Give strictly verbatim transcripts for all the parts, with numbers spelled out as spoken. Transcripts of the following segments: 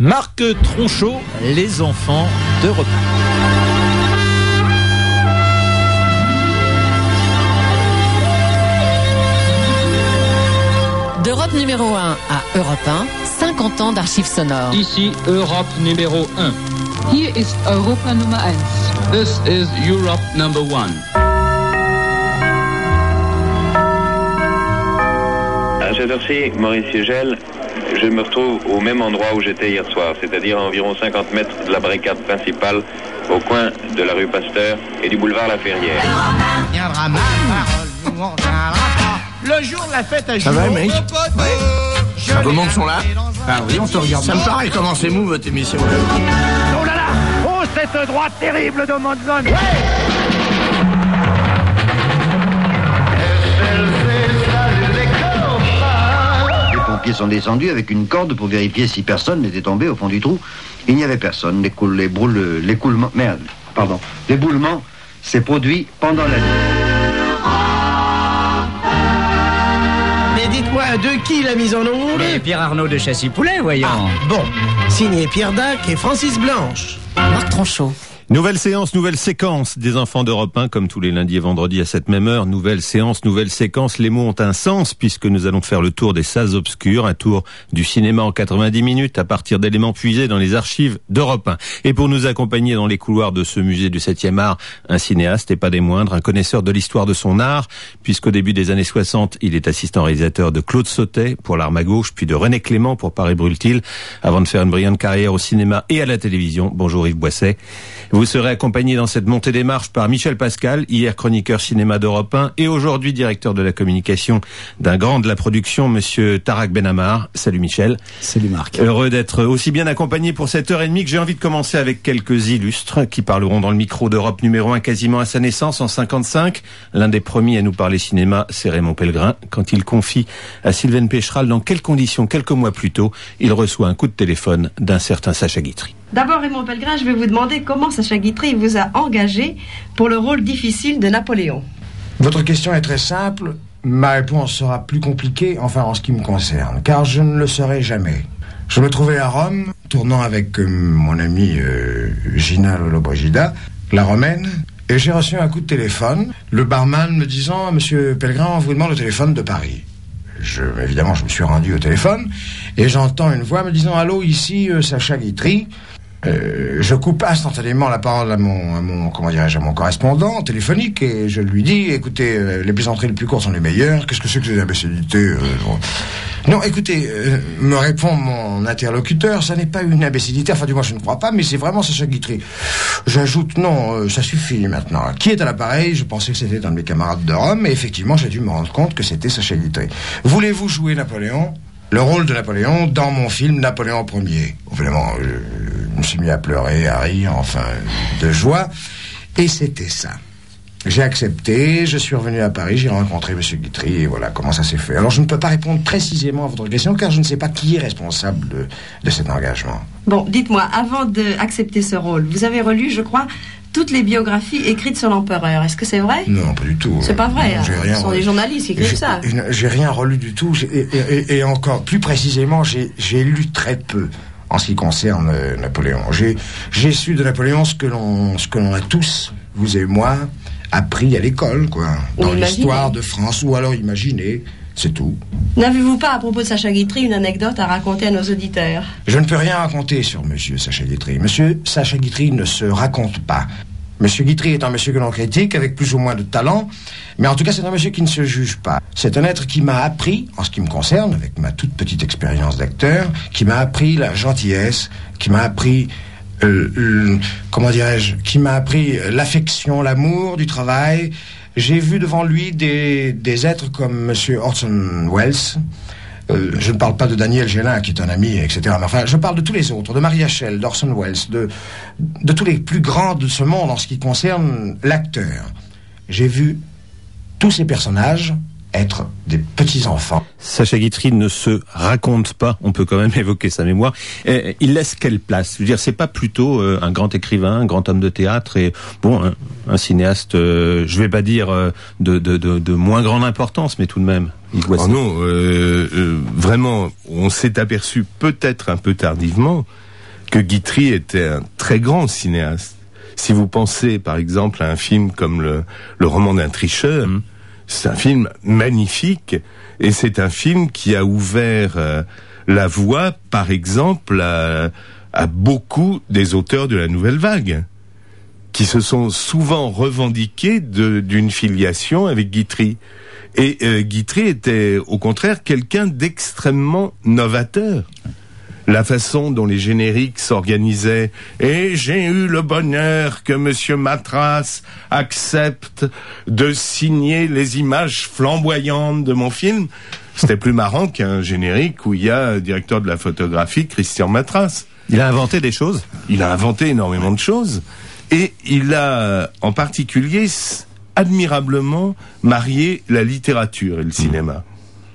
Marc Tronchot, les enfants d'Europe un. D'Europe numéro un à Europe un, cinquante ans d'archives sonores. Ici Europe numéro un. Hier ist Europa Nummer eins. This is Europe number one. À cette heure-ci, Maurice Siegel, je me retrouve au même endroit où j'étais hier soir, c'est-à-dire à environ cinquante mètres de la barricade principale, au coin de la rue Pasteur et du boulevard La Ferrière. Viendra ma parole, nous on reviendra pas. Le jour de la fête à Ça va, mec? Ouais. Ah, vos montres sont là? Ah oui, on te regarde. Ça me paraît commencer mou, votre émission. Oh là là! Oh, cette droite terrible de Monzon! Ouais! Les pompiers sont descendus avec une corde pour vérifier si personne n'était tombé au fond du trou. Il n'y avait personne. L'écoule, les broules, l'écoulement, merde, pardon, l'éboulement s'est produit pendant la nuit. Mais dites-moi, de qui la mise en onde? Mais Pierre Arnaud de Châssis-Poulet, voyons. Ah, bon, signé Pierre Dac et Francis Blanche. Marc Tronchot. Nouvelle séance, nouvelle séquence des enfants d'Europe un, comme tous les lundis et vendredis à cette même heure. Nouvelle séance, nouvelle séquence. Les mots ont un sens puisque nous allons faire le tour des salles obscures, un tour du cinéma en quatre-vingt-dix minutes à partir d'éléments puisés dans les archives d'Europe un. Et pour nous accompagner dans les couloirs de ce musée du septième art, un cinéaste et pas des moindres, un connaisseur de l'histoire de son art, puisqu'au début des années soixante, il est assistant réalisateur de Claude Sautet pour L'Arme à gauche, puis de René Clément pour Paris brûle-t-il, avant de faire une brillante carrière au cinéma et à la télévision. Bonjour Yves Boisset. Vous serez accompagné dans cette montée des marches par Michel Pascal, hier chroniqueur cinéma d'Europe un et aujourd'hui directeur de la communication d'un grand de la production, monsieur Tarak Benhamar. Salut Michel. Salut Marc. Heureux d'être aussi bien accompagné pour cette heure et demie que j'ai envie de commencer avec quelques illustres qui parleront dans le micro d'Europe numéro un quasiment à sa naissance en cinquante-cinq. L'un des premiers à nous parler cinéma, c'est Raymond Pellegrin. Quand il confie à Sylvaine Pécheral dans quelles conditions, quelques mois plus tôt, il reçoit un coup de téléphone d'un certain Sacha Guitry. D'abord, Raymond Pellegrin, je vais vous demander comment Sacha Guitry vous a engagé pour le rôle difficile de Napoléon. Votre question est très simple. Ma réponse sera plus compliquée, enfin en ce qui me concerne, car je ne le serai jamais. Je me trouvais à Rome, tournant avec euh, mon ami euh, Gina Lollobrigida, la romaine, et j'ai reçu un coup de téléphone, le barman me disant « Monsieur Pellegrin, on vous demande le téléphone de Paris ». Je, évidemment, je me suis rendu au téléphone, et j'entends une voix me disant « Allô, ici euh, Sacha Guitry ». Euh, je coupe instantanément la parole à mon, à mon, comment dirais-je, à mon correspondant téléphonique et je lui dis, écoutez, euh, les plaisanteries les plus courtes sont les meilleures. Qu'est-ce que c'est que ces imbécilités euh, Non, écoutez, euh, me répond mon interlocuteur, ça n'est pas une imbécilité, enfin du moins je ne crois pas, mais c'est vraiment Sacha Guitry. J'ajoute, non, euh, ça suffit maintenant. Qui est à l'appareil? Je pensais que c'était un de mes camarades de Rome, mais effectivement j'ai dû me rendre compte que c'était Sacha Guitry. Voulez-vous jouer Napoléon? Le rôle de Napoléon dans mon film Napoléon Ier. Évidemment, je me suis mis à pleurer, à rire, enfin, de joie. Et c'était ça. J'ai accepté, je suis revenu à Paris, j'ai rencontré monsieur Guitry, et voilà comment ça s'est fait. Alors je ne peux pas répondre précisément à votre question, car je ne sais pas qui est responsable de, de cet engagement. Bon, dites-moi, avant d'accepter ce rôle, vous avez relu, je crois, toutes les biographies écrites sur l'empereur. Est-ce que c'est vrai? Non, pas du tout. C'est pas vrai. Non, j'ai rien Ce sont relu. des journalistes qui écrivent ça. J'ai rien relu du tout. Et, et, et encore plus précisément, j'ai lu très peu en ce qui concerne euh, Napoléon. J'ai su de Napoléon ce que l'on ce que l'on a tous, vous et moi, appris à l'école, quoi, dans l'histoire de France, ou alors imaginé. C'est tout. N'avez-vous pas, à propos de Sacha Guitry, une anecdote à raconter à nos auditeurs? Je ne peux rien raconter sur monsieur Sacha Guitry. Monsieur Sacha Guitry ne se raconte pas. Monsieur Guitry est un monsieur que l'on critique avec plus ou moins de talent, mais en tout cas c'est un monsieur qui ne se juge pas. C'est un être qui m'a appris, en ce qui me concerne, avec ma toute petite expérience d'acteur, qui m'a appris la gentillesse, qui m'a appris... Euh, euh, comment dirais-je, qui m'a appris l'affection, l'amour du travail. J'ai vu devant lui des, des êtres comme monsieur Orson Welles. Euh, je ne parle pas de Daniel Gélin, qui est un ami, et cetera. Mais enfin, je parle de tous les autres, de Maria Schell, d'Orson Welles, de, de tous les plus grands de ce monde en ce qui concerne l'acteur. J'ai vu tous ces personnages être des petits-enfants. Sacha Guitry ne se raconte pas, on peut quand même évoquer sa mémoire. Et il laisse quelle place? Je veux dire, c'est pas plutôt euh, un grand écrivain, un grand homme de théâtre et bon, un, un cinéaste, euh, je vais pas dire euh, de, de, de, de moins grande importance, mais tout de même. Oh non, euh, euh, vraiment, on s'est aperçu peut-être un peu tardivement que Guitry était un très grand cinéaste. Si vous pensez, par exemple, à un film comme le, le roman d'un tricheur, mmh. c'est un film magnifique, et c'est un film qui a ouvert euh, la voie, par exemple, à, à beaucoup des auteurs de la Nouvelle Vague, qui se sont souvent revendiqués de, d'une filiation avec Guitry. Et euh, Guitry était, au contraire, quelqu'un d'extrêmement novateur. La façon dont les génériques s'organisaient. Et j'ai eu le bonheur que Monsieur Matras accepte de signer les images flamboyantes de mon film. C'était plus marrant qu'un générique où il y a le directeur de la photographie, Christian Matras. Il a inventé des choses. Il a inventé énormément de choses. Et il a, en particulier, admirablement marié la littérature et le cinéma.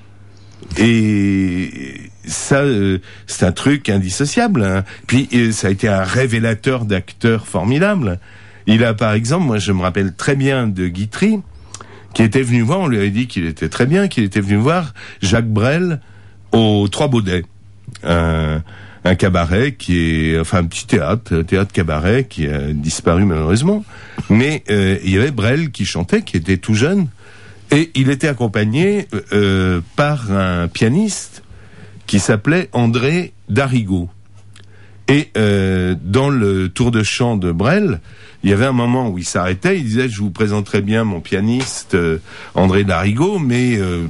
Et ça, euh, c'est un truc indissociable. Hein. Puis euh, ça a été un révélateur d'acteurs formidables. Il a, par exemple, moi je me rappelle très bien de Guitry, qui était venu voir, on lui avait dit qu'il était très bien, qu'il était venu voir Jacques Brel au Trois Baudets, un, un cabaret qui est, enfin un petit théâtre, un théâtre cabaret qui a disparu malheureusement. Mais euh, il y avait Brel qui chantait, qui était tout jeune. Et il était accompagné euh, par un pianiste qui s'appelait André Darigo. Et euh, dans le tour de chant de Brel, il y avait un moment où il s'arrêtait, il disait « Je vous présenterai bien mon pianiste euh, André Darigo, mais euh,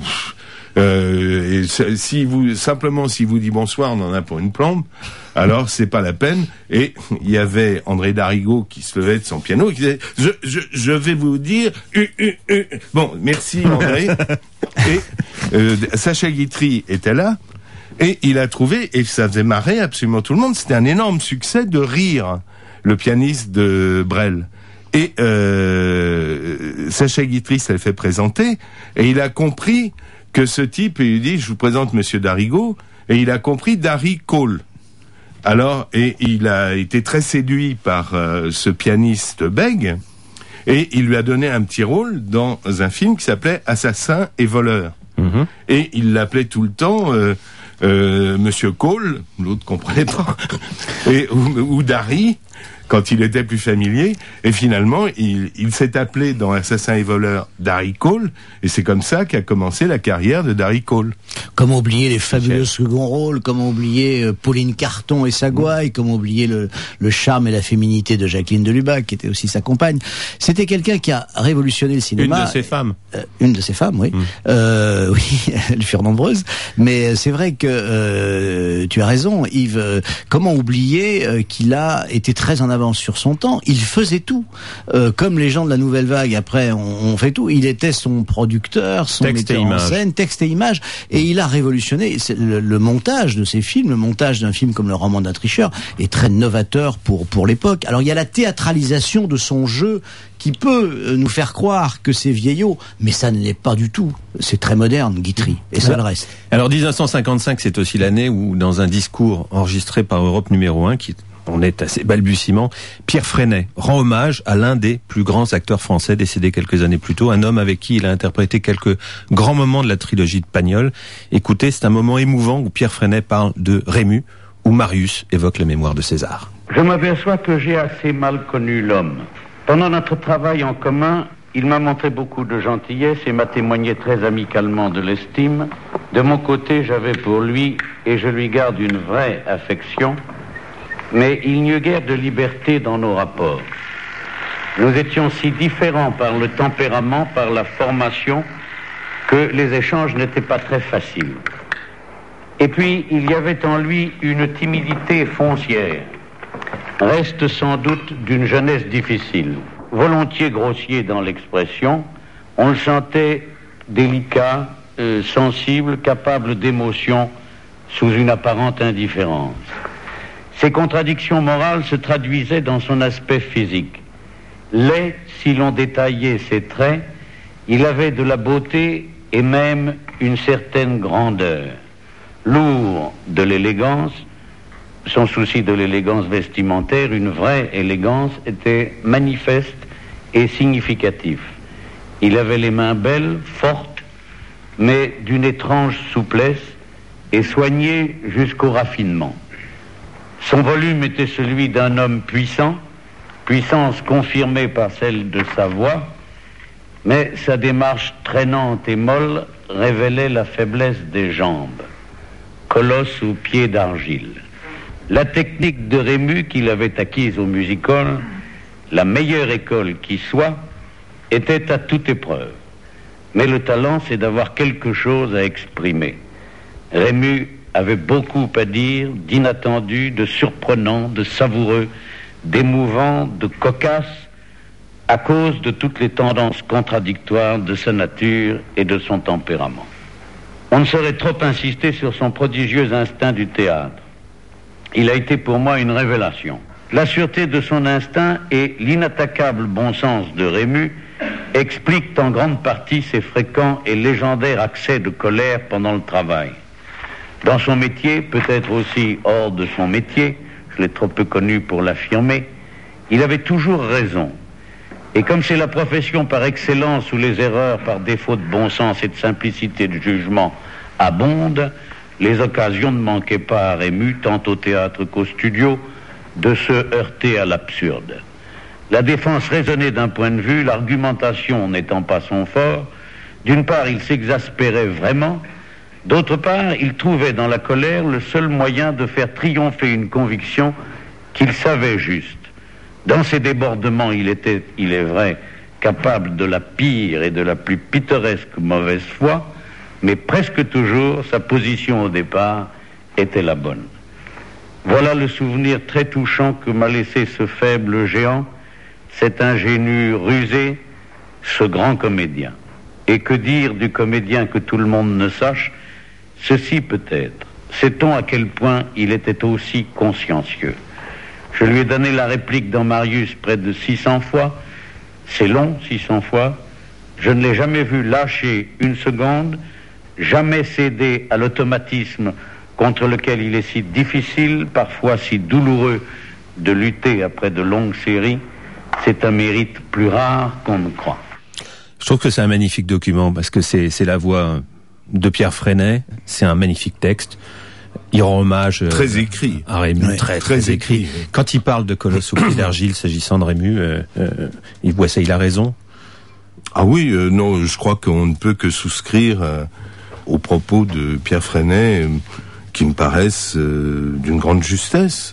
euh, et, si vous simplement si vous dit bonsoir, on en a pour une plombe. Alors c'est pas la peine. » Et il y avait André Darigo qui se levait de son piano et qui disait je je je vais vous dire uh, uh, uh. Bon, merci André. Et euh, Sacha Guitry était là et il a trouvé, et ça faisait marrer absolument tout le monde, c'était un énorme succès de rire le pianiste de Brel. Et euh, Sacha Guitry s'est fait présenter et il a compris que ce type, il dit je vous présente Monsieur Darigo, et il a compris Darry Cole. Alors, et il a été très séduit par euh, ce pianiste bègue, et il lui a donné un petit rôle dans un film qui s'appelait Assassin et voleur. Mmh. Et il l'appelait tout le temps euh, euh, Monsieur Cole, l'autre comprenait pas, et, ou, ou Darry, quand il était plus familier, et finalement, il, il s'est appelé dans Assassin et voleur Darry Cole, et c'est comme ça qu'a commencé la carrière de Darry Cole. Comment oublier les fabuleux seconds rôles, comment oublier euh, Pauline Carton et sa gouaille, mmh. comment oublier le, le charme et la féminité de Jacqueline de Lubac, qui était aussi sa compagne. C'était quelqu'un qui a révolutionné le cinéma. Une de ses femmes. Euh, une de ses femmes, oui. Mmh. Euh, oui, elles furent nombreuses. Mais c'est vrai que euh, tu as raison, Yves. Euh, comment oublier euh, qu'il a été très en avance sur son temps. Il faisait tout. Euh, comme les gens de la Nouvelle Vague, après, on, on fait tout. Il était son producteur, son texte metteur en scène, texte et image. Et il a révolutionné le, le montage de ces films. Le montage d'un film comme Le roman d'un tricheur est très novateur pour, pour l'époque. Alors, il y a la théâtralisation de son jeu qui peut nous faire croire que c'est vieillot, mais ça ne l'est pas du tout. C'est très moderne, Guitry, et ça le reste. Alors, dix-neuf cent cinquante-cinq, c'est aussi l'année où, dans un discours enregistré par Europe numéro un, qui on est assez balbutiement, Pierre Freinet rend hommage à l'un des plus grands acteurs français décédé quelques années plus tôt, un homme avec qui il a interprété quelques grands moments de la trilogie de Pagnol. Écoutez, c'est un moment émouvant où Pierre Freinet parle de Rému, où Marius évoque la mémoire de César. Je m'aperçois que j'ai assez mal connu l'homme. Pendant notre travail en commun, il m'a montré beaucoup de gentillesse et m'a témoigné très amicalement de l'estime. De mon côté, j'avais pour lui, et je lui garde une vraie affection, mais il n'y eut guère de liberté dans nos rapports. Nous étions si différents par le tempérament, par la formation, que les échanges n'étaient pas très faciles. Et puis, il y avait en lui une timidité foncière, reste sans doute d'une jeunesse difficile. Volontiers grossier dans l'expression, on le sentait délicat, euh, sensible, capable d'émotion sous une apparente indifférence. Ces contradictions morales se traduisaient dans son aspect physique. Laid, si l'on détaillait ses traits, il avait de la beauté et même une certaine grandeur. Lourd de l'élégance, son souci de l'élégance vestimentaire, une vraie élégance, était manifeste et significatif. Il avait les mains belles, fortes, mais d'une étrange souplesse et soignées jusqu'au raffinement. Son volume était celui d'un homme puissant, puissance confirmée par celle de sa voix, mais sa démarche traînante et molle révélait la faiblesse des jambes, colosse aux pieds d'argile. La technique de Rému qu'il avait acquise au music-hall, la meilleure école qui soit, était à toute épreuve. Mais le talent, c'est d'avoir quelque chose à exprimer. Rému avait beaucoup à dire, d'inattendu, de surprenant, de savoureux, d'émouvant, de cocasse, à cause de toutes les tendances contradictoires de sa nature et de son tempérament. On ne saurait trop insister sur son prodigieux instinct du théâtre. Il a été pour moi une révélation. La sûreté de son instinct et l'inattaquable bon sens de Rému expliquent en grande partie ses fréquents et légendaires accès de colère pendant le travail. Dans son métier, peut-être aussi hors de son métier, je l'ai trop peu connu pour l'affirmer, il avait toujours raison. Et comme c'est la profession par excellence où les erreurs par défaut de bon sens et de simplicité de jugement abondent, les occasions ne manquaient pas à Rému, tant au théâtre qu'au studio, de se heurter à l'absurde. La défense raisonnée d'un point de vue, l'argumentation n'étant pas son fort, d'une part il s'exaspérait vraiment, d'autre part il trouvait dans la colère le seul moyen de faire triompher une conviction qu'il savait juste. Dans ses débordements, il était, il est vrai, capable de la pire et de la plus pittoresque mauvaise foi, mais presque toujours, sa position au départ était la bonne. Voilà le souvenir très touchant que m'a laissé ce faible géant, cet ingénu rusé, ce grand comédien. Et que dire du comédien que tout le monde ne sache? Ceci peut-être. Sait-on à quel point il était aussi consciencieux? Je lui ai donné la réplique dans Marius près de six cents fois. C'est long, six cents fois. Je ne l'ai jamais vu lâcher une seconde, jamais céder à l'automatisme contre lequel il est si difficile, parfois si douloureux, de lutter après de longues séries. C'est un mérite plus rare qu'on ne croit. Je trouve que c'est un magnifique document parce que c'est, c'est la voix de Pierre Freinet, c'est un magnifique texte. Il rend hommage euh, très écrit à Rému, ouais, très, très, très écrit. écrit. Quand il parle de colosse au pied d'argile, s'agissant de Rému, euh, euh, il voit ça, il a raison. Ah oui, euh, non, je crois qu'on ne peut que souscrire euh, aux propos de Pierre Freinet, euh, qui me paraissent euh, d'une grande justesse.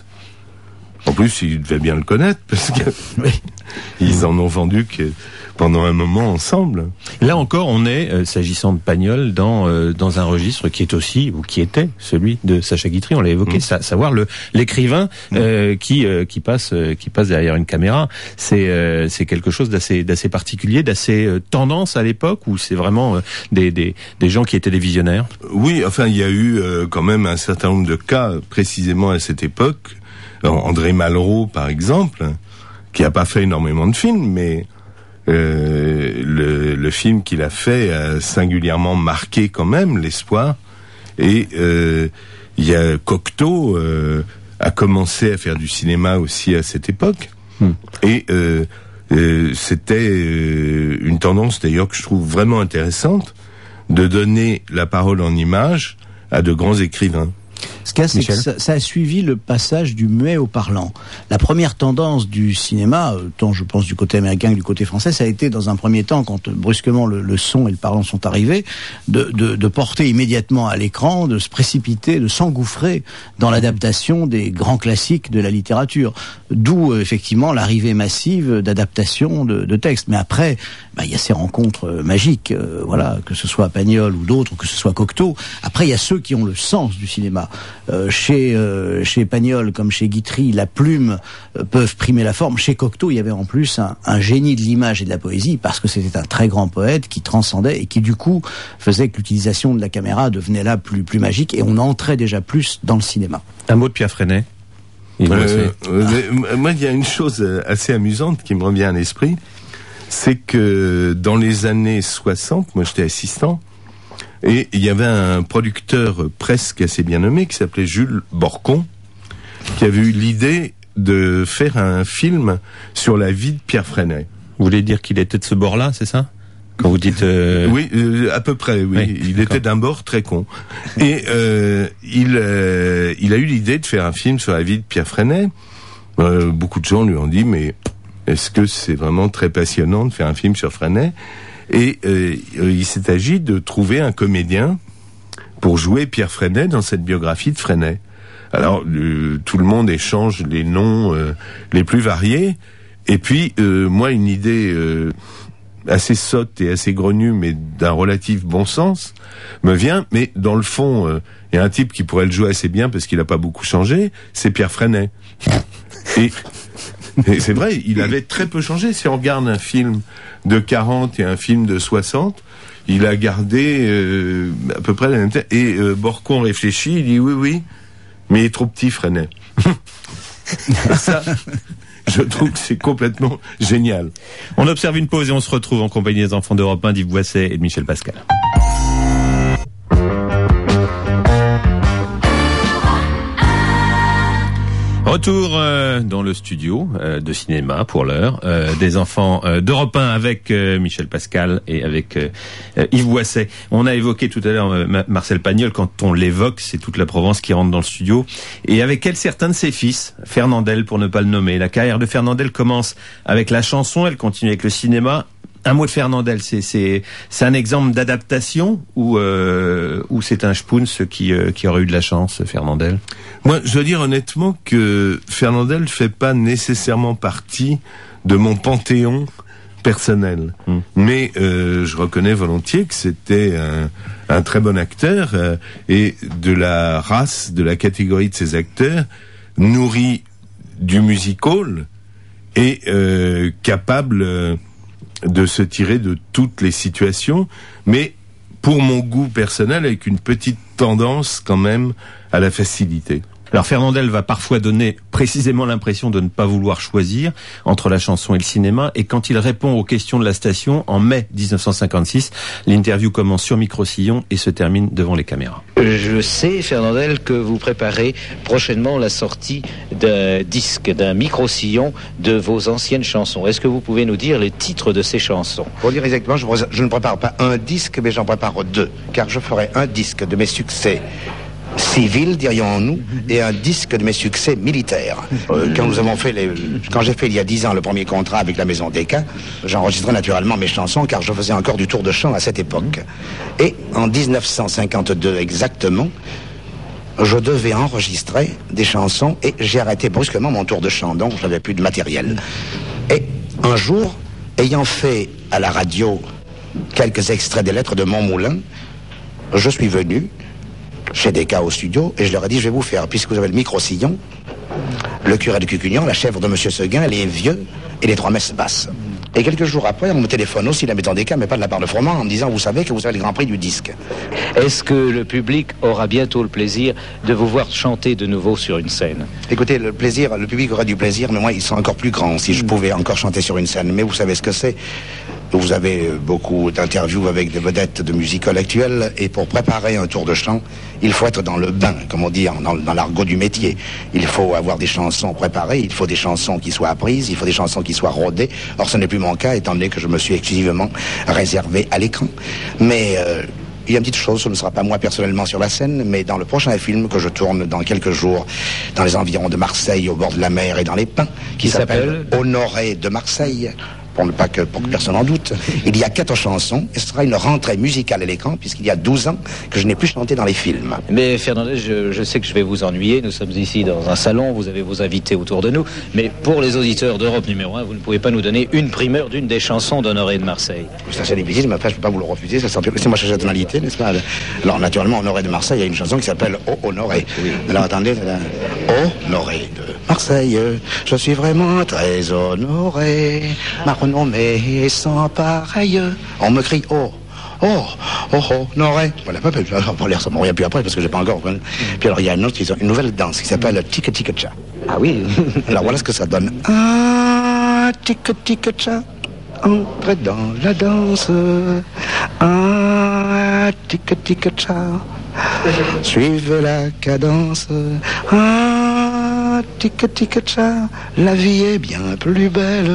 En plus, il devait bien le connaître parce que oui. Ils en ont vendu que pendant un moment ensemble. Là encore, on est, euh, s'agissant de Pagnol, dans euh, dans un registre qui est aussi, ou qui était, celui de Sacha Guitry, on l'a évoqué, mmh. sa, savoir le l'écrivain euh, mmh. qui euh, qui passe euh, qui passe derrière une caméra. C'est euh, c'est quelque chose d'assez d'assez particulier, d'assez euh, tendance à l'époque, où c'est vraiment euh, des des des gens qui étaient des visionnaires. Oui, enfin, il y a eu euh, quand même un certain nombre de cas précisément à cette époque. Alors, André Malraux, par exemple, qui a pas fait énormément de films, mais Euh, le, le film qu'il a fait a singulièrement marqué quand même l'Espoir. Et euh, il y a Cocteau euh, a commencé à faire du cinéma aussi à cette époque. Hmm. Et euh, euh, c'était euh, une tendance d'ailleurs que je trouve vraiment intéressante, de donner la parole en images à de grands écrivains. Ce qu'il y a, c'est que ça, ça a suivi le passage du muet au parlant. La première tendance du cinéma, tant je pense du côté américain que du côté français, ça a été dans un premier temps, quand brusquement le, le son et le parlant sont arrivés, de, de, de porter immédiatement à l'écran, de se précipiter, de s'engouffrer dans l'adaptation des grands classiques de la littérature. D'où euh, effectivement l'arrivée massive d'adaptations de, de textes. Mais après, bah, il y a ces rencontres magiques, euh, voilà, que ce soit Pagnol ou d'autres, ou que ce soit Cocteau. Après, il y a ceux qui ont le sens du cinéma. Euh, chez euh, chez Pagnol comme chez Guitry, la plume euh, peuvent primer la forme. Chez Cocteau, il y avait en plus un, un génie de l'image et de la poésie, parce que c'était un très grand poète qui transcendait et qui du coup faisait que l'utilisation de la caméra devenait là plus plus magique, et on entrait déjà plus dans le cinéma. Un mot de Pierre Freinet. Euh, euh, moi, il y a une chose assez amusante qui me revient à l'esprit, c'est que dans les années soixante, moi j'étais assistant, et il y avait un producteur presque assez bien nommé qui s'appelait Jules Borcon, qui avait eu l'idée de faire un film sur la vie de Pierre Freinet. Vous voulez dire qu'il était de ce bord-là, c'est ça? Quand vous dites... Euh... Oui, euh, à peu près, oui. oui il d'accord. était d'un bord très con. Et euh, il, euh, il a eu l'idée de faire un film sur la vie de Pierre Freinet. Euh, beaucoup de gens lui ont dit, mais est-ce que c'est vraiment très passionnant de faire un film sur Freinet ? Et euh, il s'est agi de trouver un comédien pour jouer Pierre Freinet dans cette biographie de Freinet. Alors, euh, tout le monde échange les noms euh, les plus variés. Et puis, euh, moi, une idée... Euh, assez sotte et assez grenue, mais d'un relatif bon sens, me vient. Mais dans le fond, il euh, y a un type qui pourrait le jouer assez bien parce qu'il n'a pas beaucoup changé, c'est Pierre Freinet. Et, et c'est vrai, il avait très peu changé. Si on regarde un film de quarante et un film de soixante, il a gardé euh, à peu près la même tête. Et euh, Borcon réfléchit, il dit oui, oui, mais il est trop petit, Freinet. Ça... Je trouve que c'est complètement génial. On observe une pause et on se retrouve en compagnie des enfants d'Europe un, d'Yves Boisset et de Michel Pascal. Retour euh, dans le studio euh, de cinéma pour l'heure euh, des enfants euh, d'Europe un avec euh, Michel Pascal et avec euh, euh, Yves Boisset. On a évoqué tout à l'heure euh, Marcel Pagnol. Quand on l'évoque, c'est toute la Provence qui rentre dans le studio. Et avec elle, certains de ses fils, Fernandel pour ne pas le nommer. La carrière de Fernandel commence avec la chanson, elle continue avec le cinéma. Un mot de Fernandel, c'est c'est c'est un exemple d'adaptation ou euh, ou c'est un Spoons qui euh, qui aurait eu de la chance, Fernandel. Moi, je dois dire honnêtement que Fernandel fait pas nécessairement partie de mon panthéon personnel, mmh. mais euh, je reconnais volontiers que c'était un, un très bon acteur euh, et de la race, de la catégorie de ces acteurs nourris du music-hall et euh, capable euh, de se tirer de toutes les situations, mais pour mon goût personnel, avec une petite tendance quand même à la facilité. Alors Fernandel va parfois donner précisément l'impression de ne pas vouloir choisir entre la chanson et le cinéma, et quand il répond aux questions de la station en mai dix-neuf cent cinquante-six, l'interview commence sur micro-sillon et se termine devant les caméras. Je sais, Fernandel, que vous préparez prochainement la sortie d'un disque, d'un micro-sillon de vos anciennes chansons. Est-ce que vous pouvez nous dire les titres de ces chansons ? Pour dire exactement, je, je ne prépare pas un disque, mais j'en prépare deux, car je ferai un disque de mes succès civil, dirions-nous, et un disque de mes succès militaires. Euh, quand nous avons fait les, quand j'ai fait il y a dix ans le premier contrat avec la Maison des Cas, j'enregistrais naturellement mes chansons car je faisais encore du tour de chant à cette époque. Et en dix-neuf cent cinquante-deux exactement, je devais enregistrer des chansons et j'ai arrêté brusquement mon tour de chant, donc je n'avais plus de matériel. Et un jour, ayant fait à la radio quelques extraits des lettres de Montmoulin, je suis venu chez des cas au studio, et je leur ai dit, je vais vous faire, puisque vous avez le micro-sillon, le curé de Cucugnan, la chèvre de Monsieur Seguin, les vieux et les trois messes basses. Et quelques jours après, on me téléphone aussi, la Maison des Cas, mais pas de la part de Froment, en me disant, vous savez que vous avez le Grand Prix du disque. Est-ce que le public aura bientôt le plaisir de vous voir chanter de nouveau sur une scène ? Écoutez, le plaisir, le public aura du plaisir, mais moi, ils sont encore plus grands si je pouvais encore chanter sur une scène. Mais vous savez ce que c'est ? Vous avez beaucoup d'interviews avec des vedettes de musical actuelle, et pour préparer un tour de chant, il faut être dans le bain, comme on dit dans, dans l'argot du métier. Il faut avoir des chansons préparées, il faut des chansons qui soient apprises, il faut des chansons qui soient rodées. Or, ce n'est plus mon cas, étant donné que je me suis exclusivement réservé à l'écran. Mais euh, il y a une petite chose, ce ne sera pas moi personnellement sur la scène, mais dans le prochain film que je tourne dans quelques jours, dans les environs de Marseille, au bord de la mer et dans les pins, qui, qui s'appelle Honoré de Marseille. Pour ne pas que, pour que personne en doute. Il y a quatre chansons, et ce sera une rentrée musicale à l'écran, puisqu'il y a douze ans que je n'ai plus chanté dans les films. Mais Fernandel, je, je sais que je vais vous ennuyer, nous sommes ici dans un salon, vous avez vos invités autour de nous, mais pour les auditeurs d'Europe numéro un, vous ne pouvez pas nous donner une primeur d'une des chansons d'Honoré de Marseille. Ça c'est difficile, mais après je ne peux pas vous le refuser, ça c'est ma nationalité, n'est-ce pas? Alors naturellement, Honoré de Marseille, il y a une chanson qui s'appelle Oh Honoré. Oui. Alors attendez, Oh Honoré de Marseille, je suis vraiment très honoré, ma renommée sans pareil. On me crie oh, oh, oh, oh, Honoré. Voilà, pour l'air, ça m'en revient plus après parce que j'ai pas encore. Puis alors il y a une autre, une nouvelle danse qui s'appelle Tika Tika Cha. Ah oui. Alors voilà ce que ça donne. Ah, Tika Tika Cha. Entrez dans la danse. Ah, Tika Tika Cha. Suivez la cadence. Ah, tic tic cha, la vie est bien plus belle.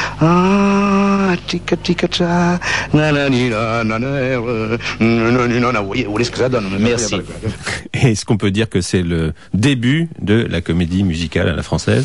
Ah, tic tic cha, nanani nanana, nanana. Vous voyez ce que ça donne? Merci. Est-ce qu'on peut dire que c'est le début de la comédie musicale à la française?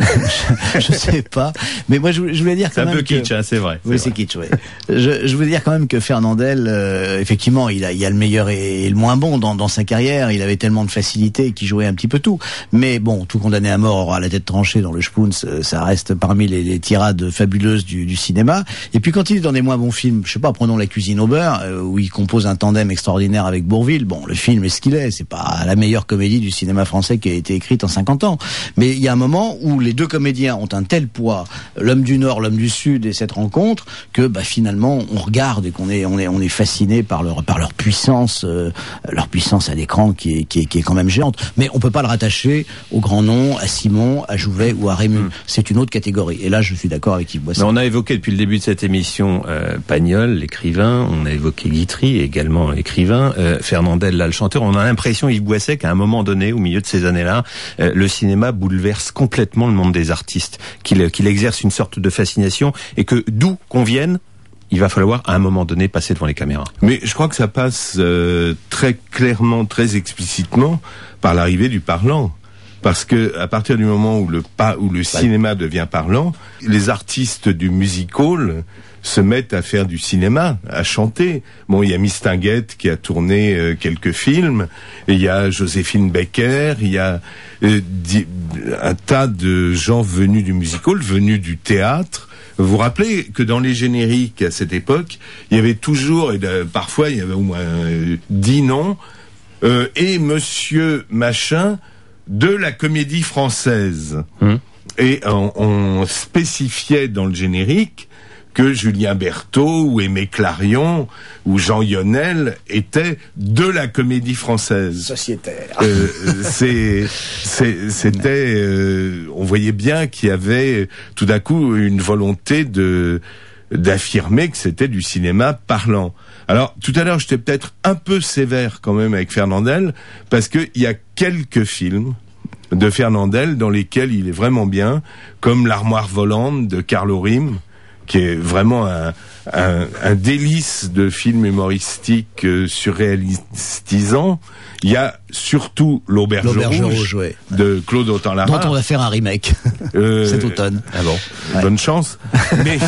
je, je sais pas, mais moi je, je voulais dire quand même. C'est un peu que... kitsch, hein, c'est vrai. Oui, c'est, c'est kitsch. Oui. je, je voulais dire quand même que Fernandel, euh, effectivement, il a, il y a le meilleur et, et le moins bon dans, dans sa carrière. Il avait tellement de facilité qu'il jouait un petit peu tout. Mais bon, tout condamné à mort à la tête tranchée dans le Spoons, ça reste parmi les, les tirades fabuleuses du, du cinéma. Et puis quand il est dans des moins bons films, je sais pas, prenons La Cuisine au beurre, euh, où il compose un tandem extraordinaire avec Bourvil. Bon, le film est ce qu'il est. C'est pas la meilleure comédie du cinéma français qui a été écrite en cinquante ans. Mais il y a un moment où les deux comédiens ont un tel poids, l'homme du Nord, l'homme du Sud, et cette rencontre, que bah, finalement on regarde et qu'on est, on est, on est fasciné par leur, par leur puissance, euh, leur puissance à l'écran qui est, qui est, qui est quand même géante. Mais on peut pas le rattacher aux grands noms, à Simon, à Jouvet ou à Rému. Mmh. C'est une autre catégorie. Et là, je suis d'accord avec Yves Boisset. Mais on a évoqué depuis le début de cette émission euh, Pagnol, l'écrivain. On a évoqué Guitry, également écrivain. Euh, Fernandel, là, le chanteur. On a l'impression, Yves Boisset, qu'à un moment donné, au milieu de ces années-là, euh, le cinéma bouleverse complètement le monde des artistes, qu'il, qu'il exerce une sorte de fascination et que d'où qu'on vienne, il va falloir à un moment donné passer devant les caméras. Mais je crois que ça passe euh, très clairement, très explicitement par l'arrivée du parlant. Parce que à partir du moment où le pas où le cinéma devient parlant, les artistes du music hall se mettent à faire du cinéma, à chanter. Bon, il y a Mistinguett qui a tourné euh, quelques films, et il y a Joséphine Baker, il y a euh, di- un tas de gens venus du music hall, venus du théâtre. Vous vous rappelez que dans les génériques à cette époque, il y avait toujours, et de, parfois il y avait au moins euh, dix noms, euh, et Monsieur Machin de la comédie française. Mmh. Et on, on spécifiait dans le générique que Julien Berthaud ou Aimé Clarion ou Jean Yonel étaient de la comédie française. Sociétaire. Euh, c'est, c'est, c'était, euh, on voyait bien qu'il y avait tout d'un coup une volonté de d'affirmer que c'était du cinéma parlant. Alors, tout à l'heure, j'étais peut-être un peu sévère quand même avec Fernandel, parce que il y a quelques films de Fernandel dans lesquels il est vraiment bien, comme L'Armoire volante de Carlo Rim, qui est vraiment un, un, un délice de film humoristique euh, surréalistisant. Il y a surtout L'Auberge, L'Auberge Rouge, Rouge ouais. de Claude Autant-Lara. Dont on va faire un remake euh, cet automne. Ah bon, ouais. Bonne chance. Mais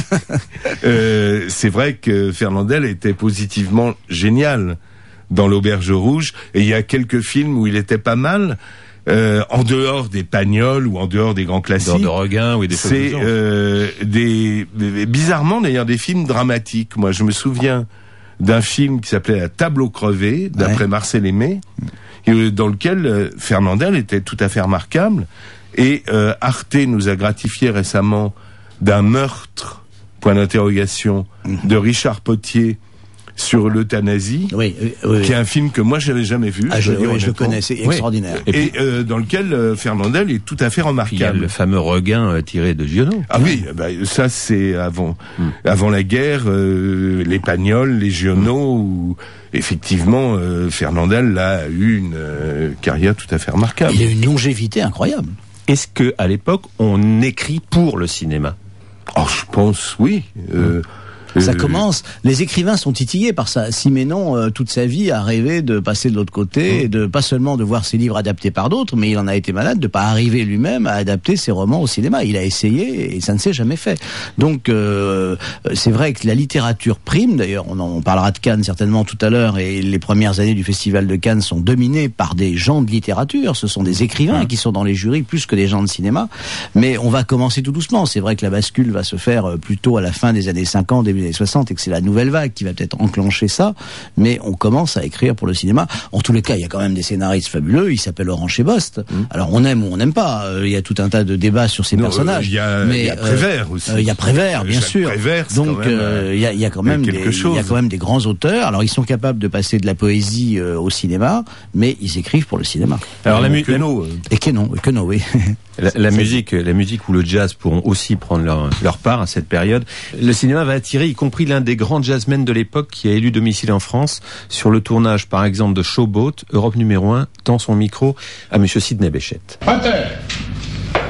euh, c'est vrai que Fernandel était positivement génial dans L'Auberge Rouge. Et il y a quelques films où il était pas mal. Euh, en dehors des Pagnol ou en dehors des grands classiques, de Regain ou des choses c'est euh, des, des bizarrement d'ailleurs des films dramatiques. Moi, je me souviens d'un film qui s'appelait La Table aux crevés, d'après ouais. Marcel Aimé, et dans lequel euh, Fernandel était tout à fait remarquable. Et euh, Arte nous a gratifié récemment d'un meurtre, point d'interrogation, de Richard Potier sur l'euthanasie, oui, oui, oui, qui est un film que moi j'avais jamais vu. Ah, je, je, oui, je le connais, c'est extraordinaire. Oui. Et, et puis, euh, dans lequel euh, Fernandel est tout à fait remarquable. Il y a le fameux Regain euh, tiré de Giono. Ah oui, bah, ça c'est avant, mm. avant la guerre, euh, les Pagnol, les Giono, mm. où effectivement euh, Fernandel là, a eu une euh, carrière tout à fait remarquable. Il a une longévité incroyable. Est-ce que à l'époque on écrit pour le cinéma? Oh, je pense oui. Euh, mm. Ça commence. Les écrivains sont titillés par ça. Siménon, euh, toute sa vie, a rêvé de passer de l'autre côté, et de pas seulement de voir ses livres adaptés par d'autres, mais il en a été malade de pas arriver lui-même à adapter ses romans au cinéma. Il a essayé et ça ne s'est jamais fait. Donc, euh, c'est vrai que la littérature prime. D'ailleurs, on en parlera de Cannes certainement tout à l'heure. Et les premières années du Festival de Cannes sont dominées par des gens de littérature. Ce sont des écrivains qui sont dans les jurys plus que des gens de cinéma. Mais on va commencer tout doucement. C'est vrai que la bascule va se faire plutôt à la fin des années cinquante, début des années soixante, et que c'est la nouvelle vague qui va peut-être enclencher ça, mais on commence à écrire pour le cinéma. En tous les cas, il y a quand même des scénaristes fabuleux, il s'appelle Laurent Chebost. Mmh. Alors on aime ou on n'aime pas, il euh, y a tout un tas de débats sur ces non, personnages. Il euh, y, y a Prévert euh, aussi. Il euh, y a Prévert, bien Jacques sûr. Prévert, donc il euh, y, a, y a quand même des, y a quand même des grands auteurs. Alors ils sont capables de passer de la poésie euh, au cinéma, mais ils écrivent pour le cinéma. Alors la musique et Queneau, Queneau, oui. La, la musique, la musique ou le jazz pourront aussi prendre leur, leur part à cette période. Le cinéma va attirer, y compris l'un des grands jazzmen de l'époque qui a élu domicile en France sur le tournage, par exemple, de Showboat, Europe numéro un, tend son micro à Monsieur Sidney Bechet. Hunter,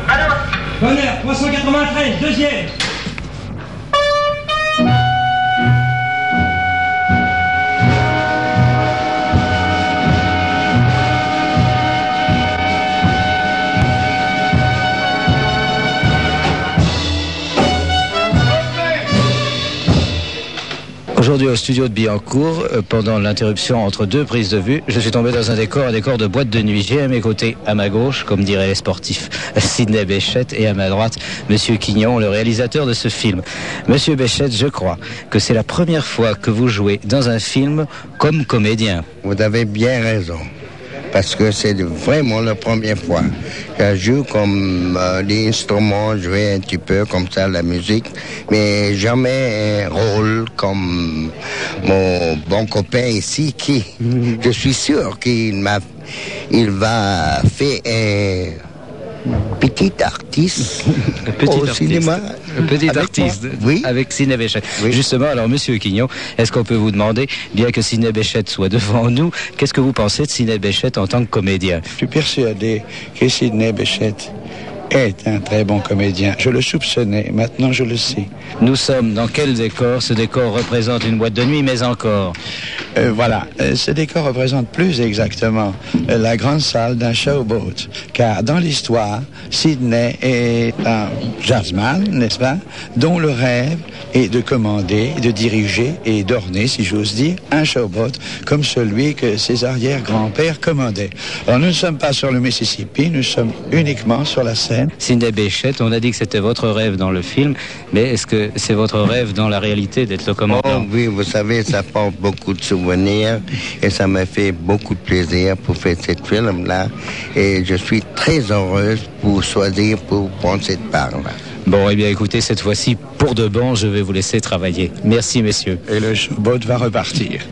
Bonheur, trois cent quatre-vingt-treize, deuxième. Aujourd'hui au studio de Billancourt, euh, pendant l'interruption entre deux prises de vue, je suis tombé dans un décor, un décor de boîte de nuit. J'ai à mes côtés, à ma gauche, comme diraient les sportifs, Sidney Bechet, et à ma droite, Monsieur Quignon, le réalisateur de ce film. Monsieur Bechet, je crois que c'est la première fois que vous jouez dans un film comme comédien. Vous avez bien raison. Parce que c'est vraiment la première fois que je joue comme euh, des instruments, jouer un petit peu comme ça la musique, mais jamais un rôle comme mon bon copain ici qui, je suis sûr qu'il m'a, il va faire un petit artiste Un petit au artiste. cinéma. Un petit Avec artiste. moi. Oui. Avec Sidney Bechet. Justement, alors, Monsieur Quignon, est-ce qu'on peut vous demander, bien que Sidney Bechet soit devant nous, qu'est-ce que vous pensez de Sidney Bechet en tant que comédien? Je suis persuadé que Sidney Bechet est un très bon comédien. Je le soupçonnais, maintenant je le sais. Nous sommes dans quel décor? Ce décor représente une boîte de nuit, mais encore. Euh, voilà, Euh, ce décor représente plus exactement euh, la grande salle d'un showboat. Car dans l'histoire, Sidney est un jazzman, n'est-ce pas, dont le rêve est de commander, de diriger et d'orner, si j'ose dire, un showboat comme celui que ses arrière-grands-pères commandaient. Alors nous ne sommes pas sur le Mississippi, nous sommes uniquement sur la Seine. Sidney Bechet, on a dit que c'était votre rêve dans le film, mais est-ce que c'est votre rêve dans la réalité d'être le commandant? Oh oui, vous savez, ça porte beaucoup de souvenirs et ça m'a fait beaucoup de plaisir pour faire cette film-là. Et je suis très heureuse pour choisir pour prendre cette part-là. Bon, eh bien écoutez, cette fois-ci, pour de bon, je vais vous laisser travailler. Merci, messieurs. Et le showboat va repartir.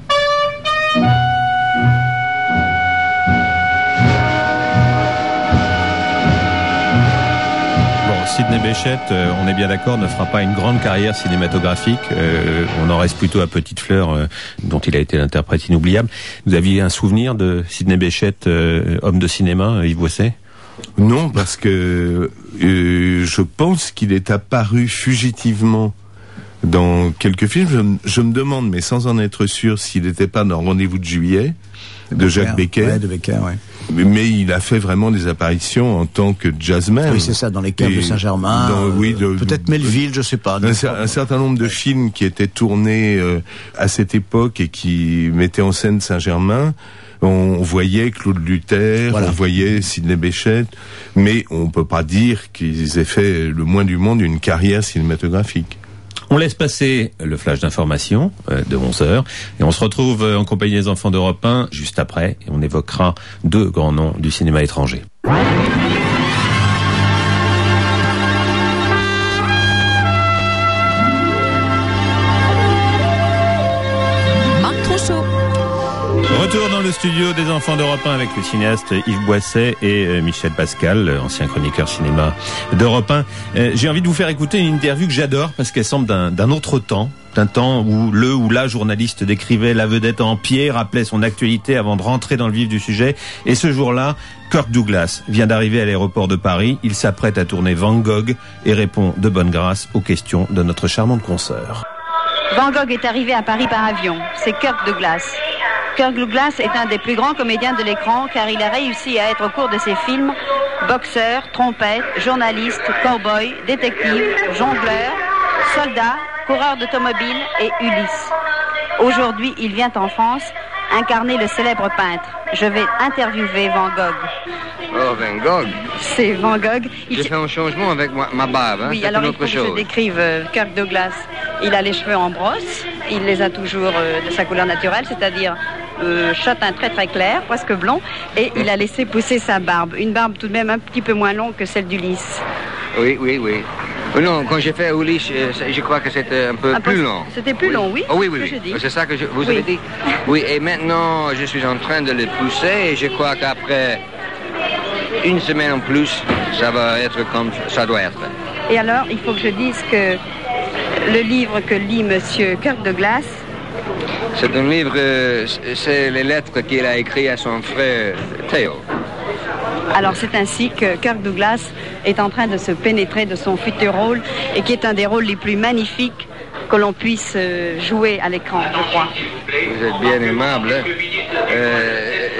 Sidney Bechet, euh, on est bien d'accord, ne fera pas une grande carrière cinématographique. Euh, on en reste plutôt à Petite Fleur, euh, dont il a été l'interprète inoubliable. Vous aviez un souvenir de Sidney Bechet, euh, homme de cinéma, Yves Boisset? Non, parce que euh, je pense qu'il est apparu fugitivement dans quelques films. Je, je me demande, mais sans en être sûr, s'il n'était pas dans Rendez-vous de juillet, de, de Jacques Becker. Ouais, de Becker, ouais. Mais, mais il a fait vraiment des apparitions en tant que jazzman. Oui, c'est ça, dans les caves de Saint-Germain. Dans, oui, de, peut-être Melville, je sais pas. Un, un certain nombre de ouais. films qui étaient tournés euh, à cette époque et qui mettaient en scène Saint-Germain. On voyait Claude Luther, voilà. On voyait Sidney Bechet, mais on peut pas dire qu'ils aient fait le moins du monde une carrière cinématographique. On laisse passer le flash d'information euh, de onze heures et on se retrouve euh, en compagnie des enfants d'Europe un juste après et on évoquera deux grands noms du cinéma étranger. Retour dans le studio des enfants d'Europe un avec le cinéaste Yves Boisset et euh, Michel Pascal, ancien chroniqueur cinéma d'Europe un. Euh, j'ai envie de vous faire écouter une interview que j'adore parce qu'elle semble d'un, d'un autre temps, d'un temps où le ou la journaliste décrivait la vedette en pied, rappelait son actualité avant de rentrer dans le vif du sujet. Et ce jour-là, Kirk Douglas vient d'arriver à l'aéroport de Paris. Il s'apprête à tourner Van Gogh et répond de bonne grâce aux questions de notre charmante consoeur. Van Gogh est arrivé à Paris par avion. C'est Kirk Douglas. Kirk Douglas est un des plus grands comédiens de l'écran car il a réussi à être au cours de ses films boxeur, trompette, journaliste, cow-boy, détective, jongleur, soldat, coureur d'automobile et Ulysse. Aujourd'hui, il vient en France incarner le célèbre peintre. Je vais interviewer Van Gogh. Oh, Van Gogh. C'est Van Gogh. Il J'ai fait un changement avec ma, ma barbe, hein. Oui, c'est alors une il faut autre que chose. je décrive euh, Kirk Douglas. Il a les cheveux en brosse, il les a toujours euh, de sa couleur naturelle, c'est-à-dire euh, châtain très très clair, presque blond, et il a laissé pousser sa barbe. Une barbe tout de même un petit peu moins longue que celle d'Ulysse. Oui, oui, oui. Oh non, quand j'ai fait Ulysse, je crois que c'était un peu un plus peu, long. C'était plus oui. long, oui. Oh, oui, oui, que oui. Je dis. C'est ça que je, vous oui. avez dit. Oui, et maintenant, je suis en train de le pousser et je crois qu'après une semaine en plus, ça va être comme ça doit être. Et alors, il faut que je dise que le livre que lit Monsieur Kirk Douglas, c'est un livre, c'est les lettres qu'il a écrites à son frère Théo. Alors c'est ainsi que Kirk Douglas est en train de se pénétrer de son futur rôle et qui est un des rôles les plus magnifiques que l'on puisse jouer à l'écran, je crois. Vous êtes bien aimable. Hein? Euh,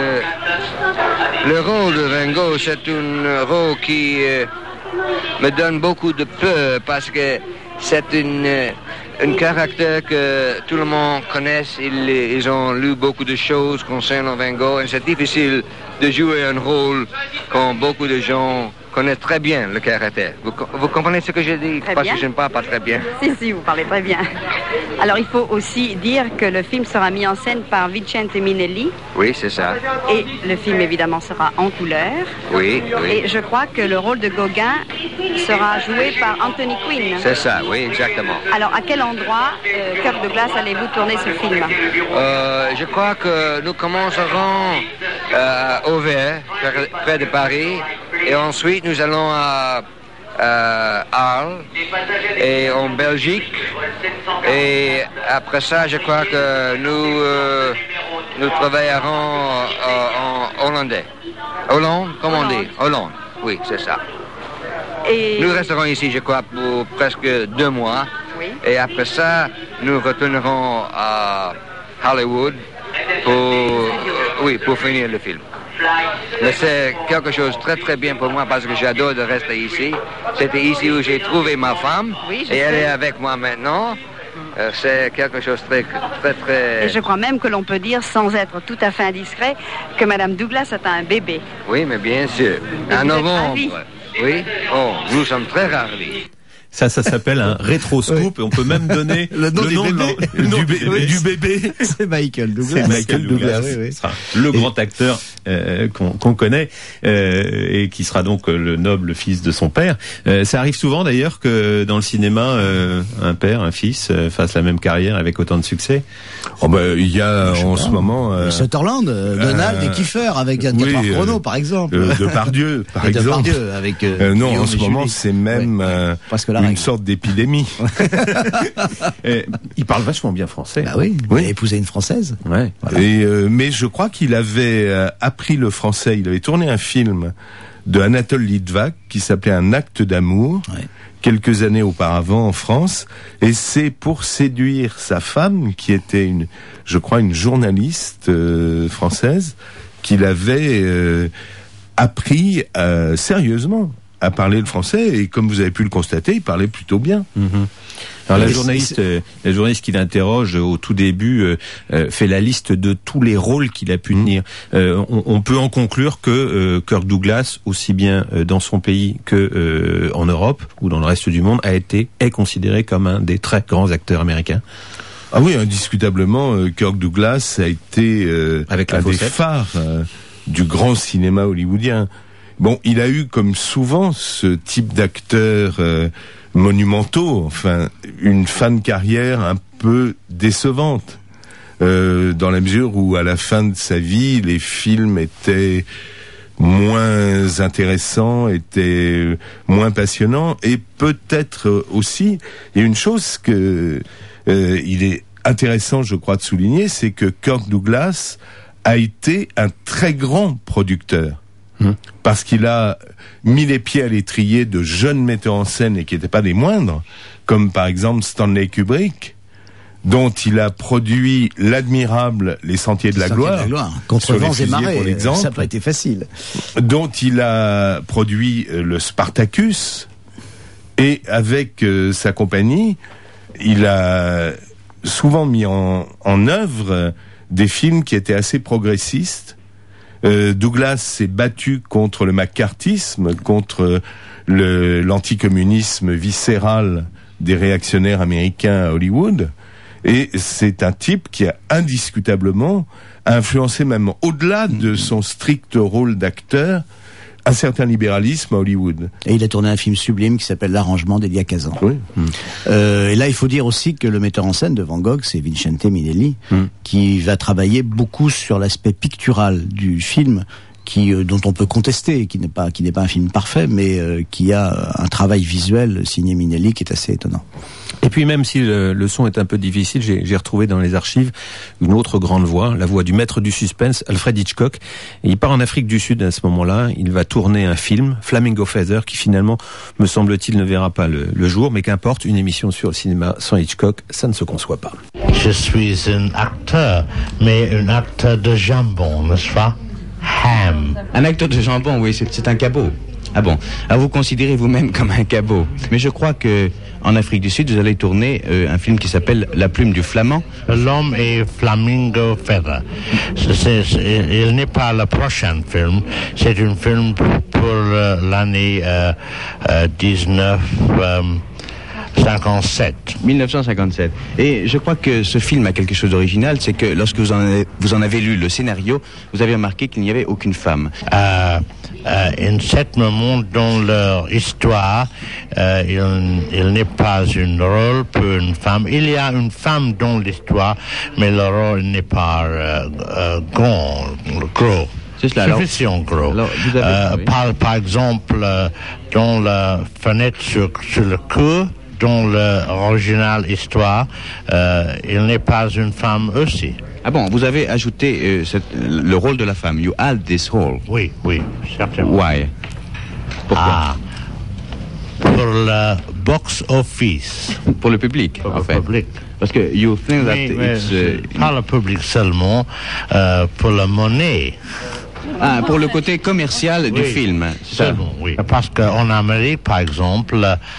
le, le rôle de Van Gogh, c'est un rôle qui euh, me donne beaucoup de peur parce que c'est une, un caractère que tout le monde connaît. Ils, ils ont lu beaucoup de choses concernant Van Gogh et c'est difficile de jouer un rôle quand beaucoup de gens connaissent très bien le caractère. Vous, vous comprenez ce que je dis? Très Parce bien. que je ne parle pas très bien. Si, si, vous parlez très bien. Alors il faut aussi dire que le film sera mis en scène par Vincente Minnelli. Oui, c'est ça. Et le film évidemment sera en couleur. Oui, oui. Et je crois que le rôle de Gauguin sera joué par Anthony Quinn. C'est ça, oui, exactement. Alors à quel endroit, euh, Kirk Douglas, allez-vous tourner ce film? Euh, je crois que nous commencerons euh, au Vert, près de Paris, et ensuite nous allons à, à Arles et en Belgique, et après ça, je crois que nous euh, nous travaillerons euh, en hollandais. Hollande, comment on dit? Hollande, oui, c'est ça. Et... Nous resterons ici, je crois, pour presque deux mois. Oui. Et après ça, nous retournerons à Hollywood pour, euh, oui, pour finir le film. Mais c'est quelque chose de très très bien pour moi parce que j'adore de rester ici. C'était ici où j'ai trouvé ma femme oui, et elle sais. est avec moi maintenant. Euh, c'est quelque chose de très très très... Et je crois même que l'on peut dire, sans être tout à fait indiscret, que Madame Douglas a un bébé. Oui, mais bien sûr. Et En vous êtes novembre. ravis. Oui. Oh, nous sommes très ravis. Ça, ça s'appelle un rétroscope et on peut même donner Le nom du de bébé. l'en- le nom du, du bébé, bébé. du bébé. C'est Michael Douglas. C'est Michael Douglas, oui, oui. qui sera le grand acteur euh, qu'on qu'on connaît euh, et qui sera donc le noble fils de son père. Euh, ça arrive souvent d'ailleurs que dans le cinéma, euh, un père, un fils euh, fassent la même carrière avec autant de succès. Oh ben, il y a en ce moment euh, Sutherland, euh, Donald euh, et Kiefer avec un oui, quatre heures chrono, euh, par exemple. euh, Depardieu, par Et exemple. Depardieu avec euh, Euh, non, Guillaume en ce et moment, Julie. c'est même Ouais, euh, presque la une règle. sorte d'épidémie. Et il parle vachement bien français. Bah oui, Oui. il a épousé une Française. Ouais. Et euh, mais je crois qu'il avait euh, appris le français. Il avait tourné un film de Anatole Litvak qui s'appelait Un acte d'amour. Ouais. Quelques années auparavant en France, et c'est pour séduire sa femme, qui était une, je crois, une journaliste euh, française, qu'il avait euh, appris euh, sérieusement à parler le français, et comme vous avez pu le constater, il parlait plutôt bien. Mhm. Alors la Mais journaliste, c'est- euh, la journaliste qui l'interroge au tout début euh, euh, fait la liste de tous les rôles qu'il a pu tenir. Euh, on, on peut en conclure que euh, Kirk Douglas, aussi bien euh, dans son pays que euh, en Europe ou dans le reste du monde, a été est considéré comme un des très grands acteurs américains. Ah oui, indiscutablement, euh, Kirk Douglas a été euh, Avec la un des faussette. phares euh, du grand cinéma hollywoodien. Bon, il a eu, comme souvent, ce type d'acteurs euh, monumentaux, enfin, une fin de carrière un peu décevante, euh, dans la mesure où, à la fin de sa vie, les films étaient moins intéressants, étaient moins passionnants, et peut-être aussi, il y a une chose que euh, il est intéressant, je crois, de souligner, c'est que Kirk Douglas a été un très grand producteur. Parce qu'il a mis les pieds à l'étrier de jeunes metteurs en scène et qui n'étaient pas des moindres, comme par exemple Stanley Kubrick, dont il a produit l'admirable Les Sentiers de la Sentiers Gloire, de la Gloire. Contre sur les vents et fusillés, marées, pour l'exemple, ça n'a pas été facile. dont il a produit euh, le Spartacus, et avec euh, sa compagnie, il a souvent mis en, en œuvre euh, des films qui étaient assez progressistes. Euh, Douglas s'est battu contre le macartisme, contre le, l'anticommunisme viscéral des réactionnaires américains à Hollywood, et c'est un type qui a indiscutablement influencé, même au-delà de son strict rôle d'acteur, un certain libéralisme à Hollywood. Et il a tourné un film sublime qui s'appelle L'arrangement d'Elia Kazan. Oui. Euh, et là, il faut dire aussi que le metteur en scène de Van Gogh, c'est Vincente Minnelli, Mm. qui va travailler beaucoup sur l'aspect pictural du film, qui euh, dont on peut contester, qui n'est pas qui n'est pas un film parfait, mais euh, qui a un travail visuel signé Minnelli qui est assez étonnant. Et puis même si le, le son est un peu difficile, j'ai, j'ai retrouvé dans les archives une autre grande voix, la voix du maître du suspense, Alfred Hitchcock. Et il part en Afrique du Sud à ce moment-là, il va tourner un film, Flamingo Feather, qui finalement, me semble-t-il, ne verra pas le, le jour, mais qu'importe, une émission sur le cinéma sans Hitchcock, ça ne se conçoit pas. Je suis un acteur, mais un acteur de jambon, n'est-ce pas? Ham. Un acteur de jambon, oui, c'est, c'est un cabot. Ah bon, alors vous considérez vous-même comme un cabot. Mais je crois que en Afrique du Sud, vous allez tourner euh, un film qui s'appelle La plume du flamand. L'homme est Flamingo Feather. C'est, c'est, c'est, il n'est pas le prochain film. C'est un film pour, pour euh, l'année euh, euh, dix-neuf cinquante-sept. dix-neuf cent cinquante-sept. Et je crois que ce film a quelque chose d'original, c'est que lorsque vous en avez, vous en avez lu le scénario, vous avez remarqué qu'il n'y avait aucune femme. Euh, euh, en ce moment dans leur histoire, euh, il, il n'est pas un rôle pour une femme. Il y a une femme dans l'histoire, mais le rôle n'est pas euh, euh, grand, gros. C'est cela. Suffisamment gros. Alors, vous avez, euh, oui. par, par exemple, euh, dans la fenêtre sur, sur le cou, dans l'original histoire, euh, il n'est pas une femme aussi. Ah bon, vous avez ajouté euh, cette, le rôle de la femme. You add this role. Oui, oui, certainement. Why? Pourquoi? Ah, pour le box office. Pour le public, pour en le fait. public. Parce que you think that mais, mais it's... Uh, pas le public seulement, euh, pour la monnaie. Ah, pour le côté commercial oui, du film. Seulement, ça. Oui. Parce qu'en Amérique, par exemple,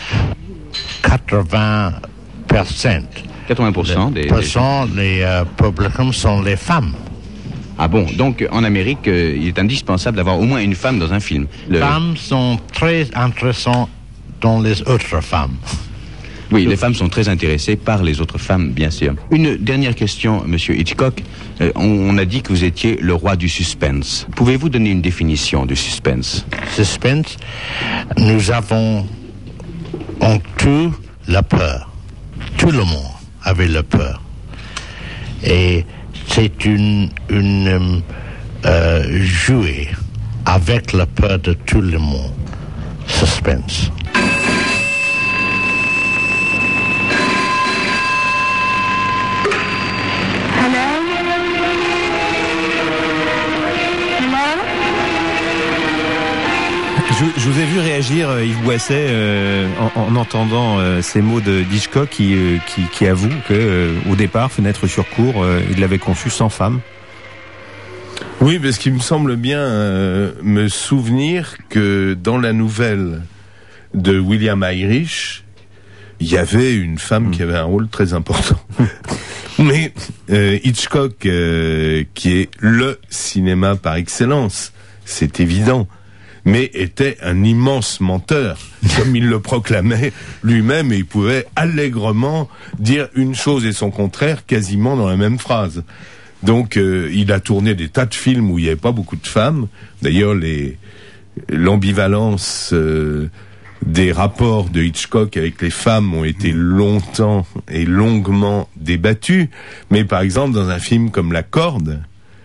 quatre-vingts pour cent quatre-vingts pour cent des, des gens. Les euh, publics sont les femmes. Ah bon, donc en Amérique, euh, il est indispensable d'avoir au moins une femme dans un film. Les Le... femmes sont très intéressantes dans les autres femmes. Oui, les femmes sont très intéressées par les autres femmes, bien sûr. Une dernière question, Monsieur Hitchcock. Euh, on, on a dit que vous étiez le roi du suspense. Pouvez-vous donner une définition du suspense? Suspense, nous avons en tout la peur. Tout le monde avait la peur. Et c'est une, une euh, jouer avec la peur de tout le monde. Suspense. Je, je vous ai vu réagir, euh, Yves Boisset, euh, en, en entendant euh, ces mots de d'Hitchcock qui, euh, qui, qui avoue que, euh, au départ, Fenêtre sur cour, euh, il l'avait conçu sans femme. Oui, parce qu'il me semble bien euh, me souvenir que dans la nouvelle de William Irish, il y avait une femme mmh. qui avait un rôle très important. Mais euh, Hitchcock, euh, qui est le cinéma par excellence, c'est évident, mais était un immense menteur, comme il le proclamait lui-même, et il pouvait allègrement dire une chose et son contraire quasiment dans la même phrase. Donc euh, il a tourné des tas de films où il n'y avait pas beaucoup de femmes. D'ailleurs, les, l'ambivalence euh, des rapports de Hitchcock avec les femmes ont été longtemps et longuement débattus. Mais par exemple, dans un film comme La Corde,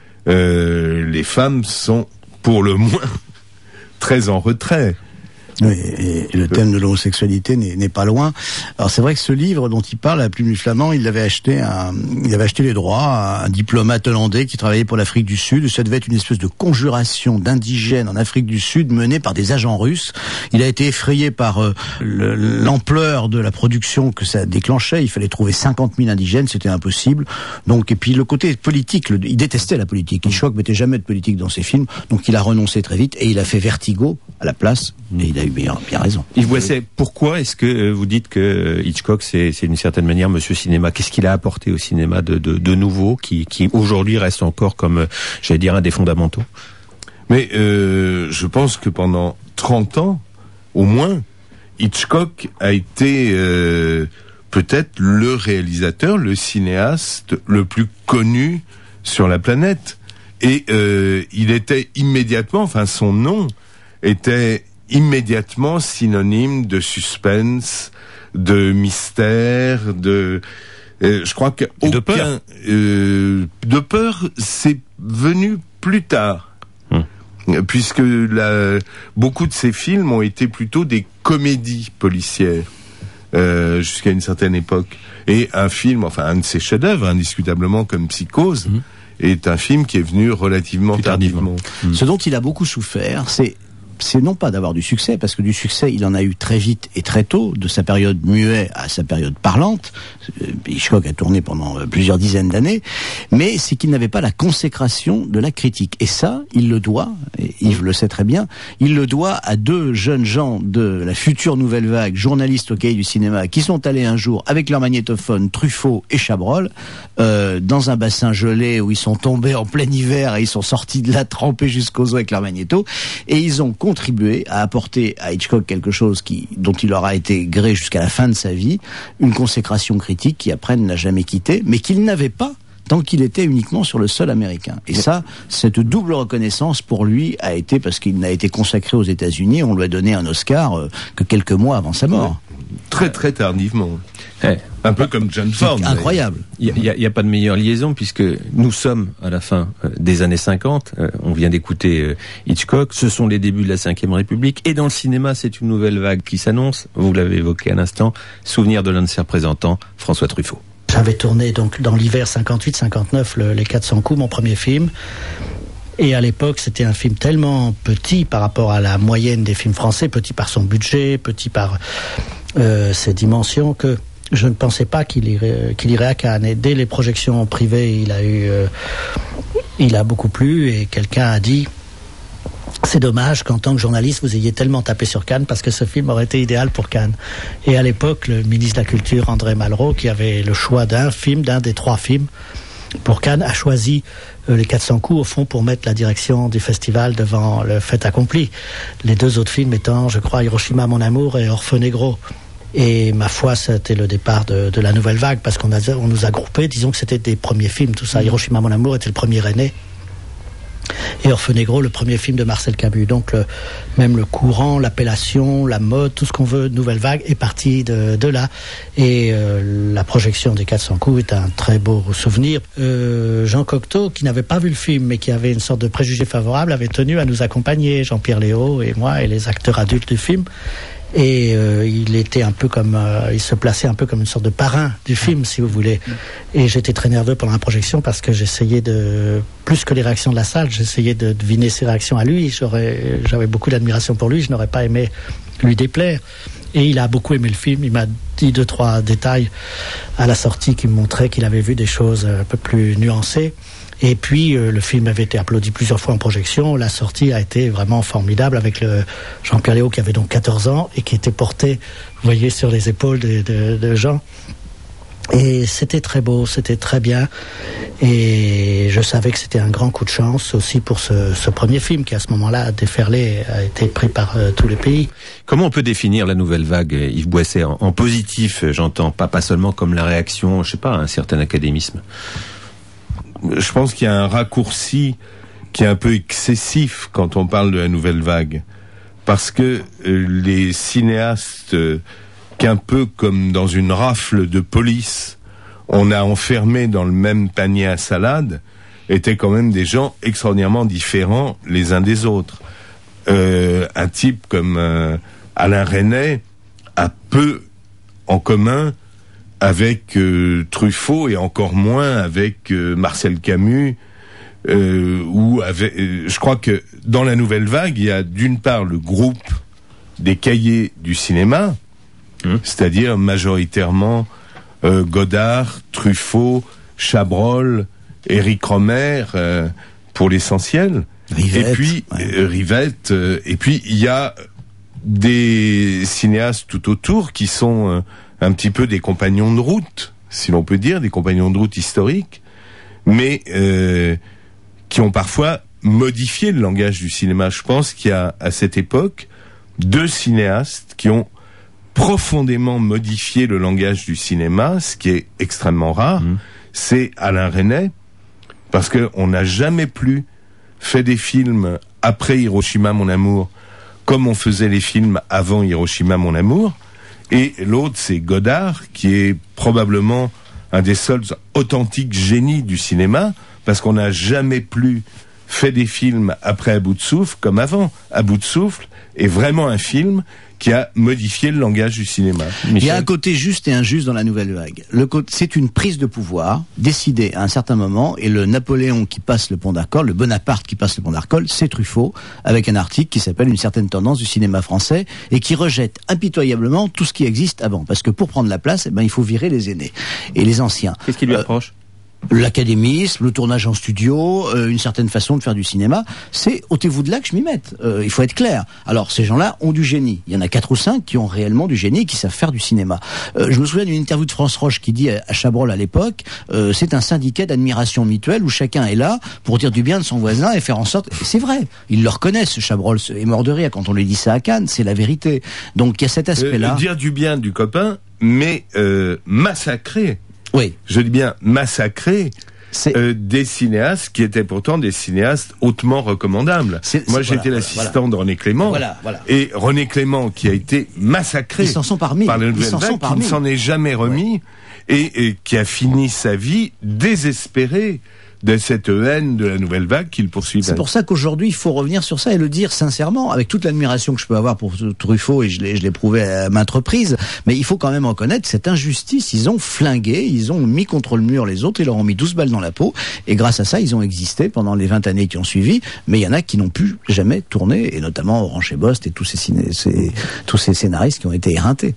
euh, les femmes sont pour le moins très en retrait. Oui, et, et le thème de l'homosexualité n'est, n'est pas loin. Alors c'est vrai que ce livre dont il parle, La plume du flamand, il avait acheté un, il avait acheté les droits à un diplomate hollandais qui travaillait pour l'Afrique du Sud. Ça devait être une espèce de conjuration d'indigènes en Afrique du Sud menée par des agents russes. Il a été effrayé par euh, le, l'ampleur de la production que ça déclenchait. Il fallait trouver cinquante mille indigènes, c'était impossible. Donc, et puis le côté politique, le, il détestait la politique. Hitchcock mettait jamais de politique dans ses films, donc il a renoncé très vite et il a fait Vertigo à la place. Et il a eu bien, bien raison. Yves Boisset, pourquoi est-ce que vous dites que Hitchcock, c'est, c'est d'une certaine manière Monsieur Cinéma? Qu'est-ce qu'il a apporté au cinéma de, de, de nouveau, qui, qui aujourd'hui reste encore comme, j'allais dire, un des fondamentaux? Mais euh, je pense que pendant trente ans, au moins, Hitchcock a été euh, peut-être le réalisateur, le cinéaste le plus connu sur la planète. Et euh, il était immédiatement, enfin son nom était immédiatement synonyme de suspense, de mystère, de... Euh, je crois qu'aucun... De peur. Euh, de peur, c'est venu plus tard. Hum. puisque la, beaucoup de ces films ont été plutôt des comédies policières euh, jusqu'à une certaine époque. Et un film, enfin un de ses chefs-d'œuvre, indiscutablement comme Psychose, mmh. est un film qui est venu relativement Plus tardivement. Mmh. Ce dont il a beaucoup souffert, c'est c'est non pas d'avoir du succès, parce que du succès, il en a eu très vite et très tôt, de sa période muet à sa période parlante. Hitchcock a tourné pendant plusieurs dizaines d'années, mais c'est qu'il n'avait pas la consécration de la critique. Et ça, il le doit, et Yves le sait très bien, il le doit à deux jeunes gens de la future nouvelle vague, journalistes au Cahier du cinéma, qui sont allés un jour avec leur magnétophone, Truffaut et Chabrol, euh, dans un bassin gelé où ils sont tombés en plein hiver et ils sont sortis de là trempés jusqu'aux os avec leur magnéto, et ils ont contribué à apporter à Hitchcock quelque chose qui, dont il aura été gré jusqu'à la fin de sa vie, une consécration critique qui après ne l'a jamais quitté, mais qu'il n'avait pas tant qu'il était uniquement sur le sol américain. Et ça, cette double reconnaissance pour lui a été parce qu'il n'a été consacré aux États-Unis, on lui a donné un Oscar euh, que quelques mois avant sa mort. Très très tardivement. Hey. Un peu comme John Ford. Incroyable. Il n'y a, a, a pas de meilleure liaison puisque nous sommes à la fin euh, des années cinquante. Euh, on vient d'écouter euh, Hitchcock. Ce sont les débuts de la Cinquième République. Et dans le cinéma, c'est une nouvelle vague qui s'annonce. Vous l'avez évoqué à l'instant. Souvenir de l'un de ses représentants, François Truffaut. J'avais tourné donc dans l'hiver cinquante-huit cinquante-neuf le, les quatre cents coups, mon premier film. Et à l'époque, c'était un film tellement petit par rapport à la moyenne des films français, petit par son budget, petit par euh, ses dimensions, que je ne pensais pas qu'il irait, qu'il irait à Cannes. Et dès les projections privées, il a eu, euh, il a beaucoup plu. Et quelqu'un a dit, c'est dommage qu'en tant que journaliste, vous ayez tellement tapé sur Cannes parce que ce film aurait été idéal pour Cannes. Et à l'époque, le ministre de la Culture, André Malraux, qui avait le choix d'un film, d'un des trois films pour Cannes, a choisi euh, les quatre cents coups, au fond, pour mettre la direction du festival devant le fait accompli. Les deux autres films étant, je crois, Hiroshima, mon amour et Orfeu Negro. Et ma foi, c'était le départ de, de la nouvelle vague, parce qu'on a, on nous a groupés, disons que c'était des premiers films, tout ça. Hiroshima, mon amour était le premier aîné. Et Orfeu Negro, le premier film de Marcel Camus. Donc le, même le courant, l'appellation, la mode, tout ce qu'on veut, nouvelle vague, est parti de, de là. Et euh, la projection des quatre cents coups est un très beau souvenir. Euh, Jean Cocteau, qui n'avait pas vu le film, mais qui avait une sorte de préjugé favorable, avait tenu à nous accompagner, Jean-Pierre Léaud et moi, et les acteurs adultes du film. Et euh, il était un peu comme, euh, il se plaçait un peu comme une sorte de parrain du film, si vous voulez. Et j'étais très nerveux pendant la projection parce que j'essayais de, plus que les réactions de la salle, j'essayais de deviner ses réactions à lui. J'aurais, j'avais beaucoup d'admiration pour lui, je n'aurais pas aimé lui déplaire. Et il a beaucoup aimé le film. Il m'a dit deux, trois détails à la sortie qui me montraient qu'il avait vu des choses un peu plus nuancées. Et puis, euh, le film avait été applaudi plusieurs fois en projection. La sortie a été vraiment formidable avec le Jean-Pierre Léaud qui avait donc quatorze ans et qui était porté, vous voyez, sur les épaules de, de, de Jean. Et c'était très beau, c'était très bien. Et je savais que c'était un grand coup de chance aussi pour ce, ce premier film qui, à ce moment-là, a déferlé, a été pris par euh, tous les pays. Comment on peut définir la nouvelle vague, Yves Boisset, en, en positif, j'entends, pas, pas seulement comme la réaction, je sais pas, à un certain académisme? Je pense qu'il y a un raccourci qui est un peu excessif quand on parle de la nouvelle vague. Parce que euh, les cinéastes, euh, qu'un peu comme dans une rafle de police, on a enfermé dans le même panier à salade, étaient quand même des gens extraordinairement différents les uns des autres. Euh, un type comme euh, Alain Resnais a peu en commun avec euh, Truffaut et encore moins avec euh, Marcel Camus, euh, ou avec, euh, je crois que dans la nouvelle vague, il y a d'une part le groupe des cahiers du cinéma, mmh. c'est-à-dire majoritairement euh, Godard, Truffaut, Chabrol, Éric Rohmer, euh, pour l'essentiel, Rivette, et puis ouais. euh, Rivette, euh, et puis il y a des cinéastes tout autour qui sont euh, un petit peu des compagnons de route, si l'on peut dire, des compagnons de route historiques, mais euh, qui ont parfois modifié le langage du cinéma. Je pense qu'il y a, à cette époque, deux cinéastes qui ont profondément modifié le langage du cinéma, ce qui est extrêmement rare. Mmh. C'est Alain Resnais, parce qu'on n'a jamais plus fait des films après Hiroshima, mon amour, comme on faisait les films avant Hiroshima, mon amour. Et l'autre, c'est Godard, qui est probablement un des seuls authentiques génies du cinéma, parce qu'on n'a jamais plus fait des films après À bout de souffle comme avant. À bout de souffle est vraiment un film qui a modifié le langage du cinéma. Michel. Il y a un côté juste et injuste dans la nouvelle vague. Le côté, c'est une prise de pouvoir décidée à un certain moment, et le Napoléon qui passe le pont d'Arcole, le Bonaparte qui passe le pont d'Arcole, c'est Truffaut, avec un article qui s'appelle Une certaine tendance du cinéma français, et qui rejette impitoyablement tout ce qui existe avant. Parce que pour prendre la place, eh ben, il faut virer les aînés et les anciens. Qu'est-ce qu'il lui reproche ? L'académisme, le tournage en studio, euh, une certaine façon de faire du cinéma, c'est ôtez-vous de là que je m'y mette. Euh, il faut être clair. Alors ces gens-là ont du génie. Il y en a quatre ou cinq qui ont réellement du génie et qui savent faire du cinéma. Euh, je me souviens d'une interview de France Roche qui dit à, à Chabrol à l'époque, euh, c'est un syndicat d'admiration mutuelle où chacun est là pour dire du bien de son voisin et faire en sorte. Et c'est vrai, ils le reconnaissent. Chabrol est mort de rire quand on lui dit ça à Cannes. C'est la vérité. Donc il y a cet aspect-là. Euh, dire du bien du copain, mais euh, massacrer. Oui. Je dis bien massacrer euh, des cinéastes qui étaient pourtant des cinéastes hautement recommandables. C'est, Moi, c'est, j'étais voilà, l'assistant voilà. de René Clément. Voilà, voilà. Et René Clément qui a été massacré Ils s'en sont parmi. par la Nouvelle Vague, qui ne s'en est jamais remis ouais. et, et qui a fini sa vie désespéré de cette haine de la Nouvelle Vague qu'il poursuit. C'est pour ça qu'aujourd'hui, il faut revenir sur ça et le dire sincèrement, avec toute l'admiration que je peux avoir pour Truffaut, et je l'ai, je l'ai prouvé à maintes reprises, mais il faut quand même reconnaître cette injustice. Ils ont flingué, ils ont mis contre le mur les autres, ils leur ont mis douze balles dans la peau, et grâce à ça, ils ont existé pendant les vingt années qui ont suivi, mais il y en a qui n'ont plus jamais tourné, et notamment Orange et Bost et tous ces, ciné- ces, tous ces scénaristes qui ont été éreintés.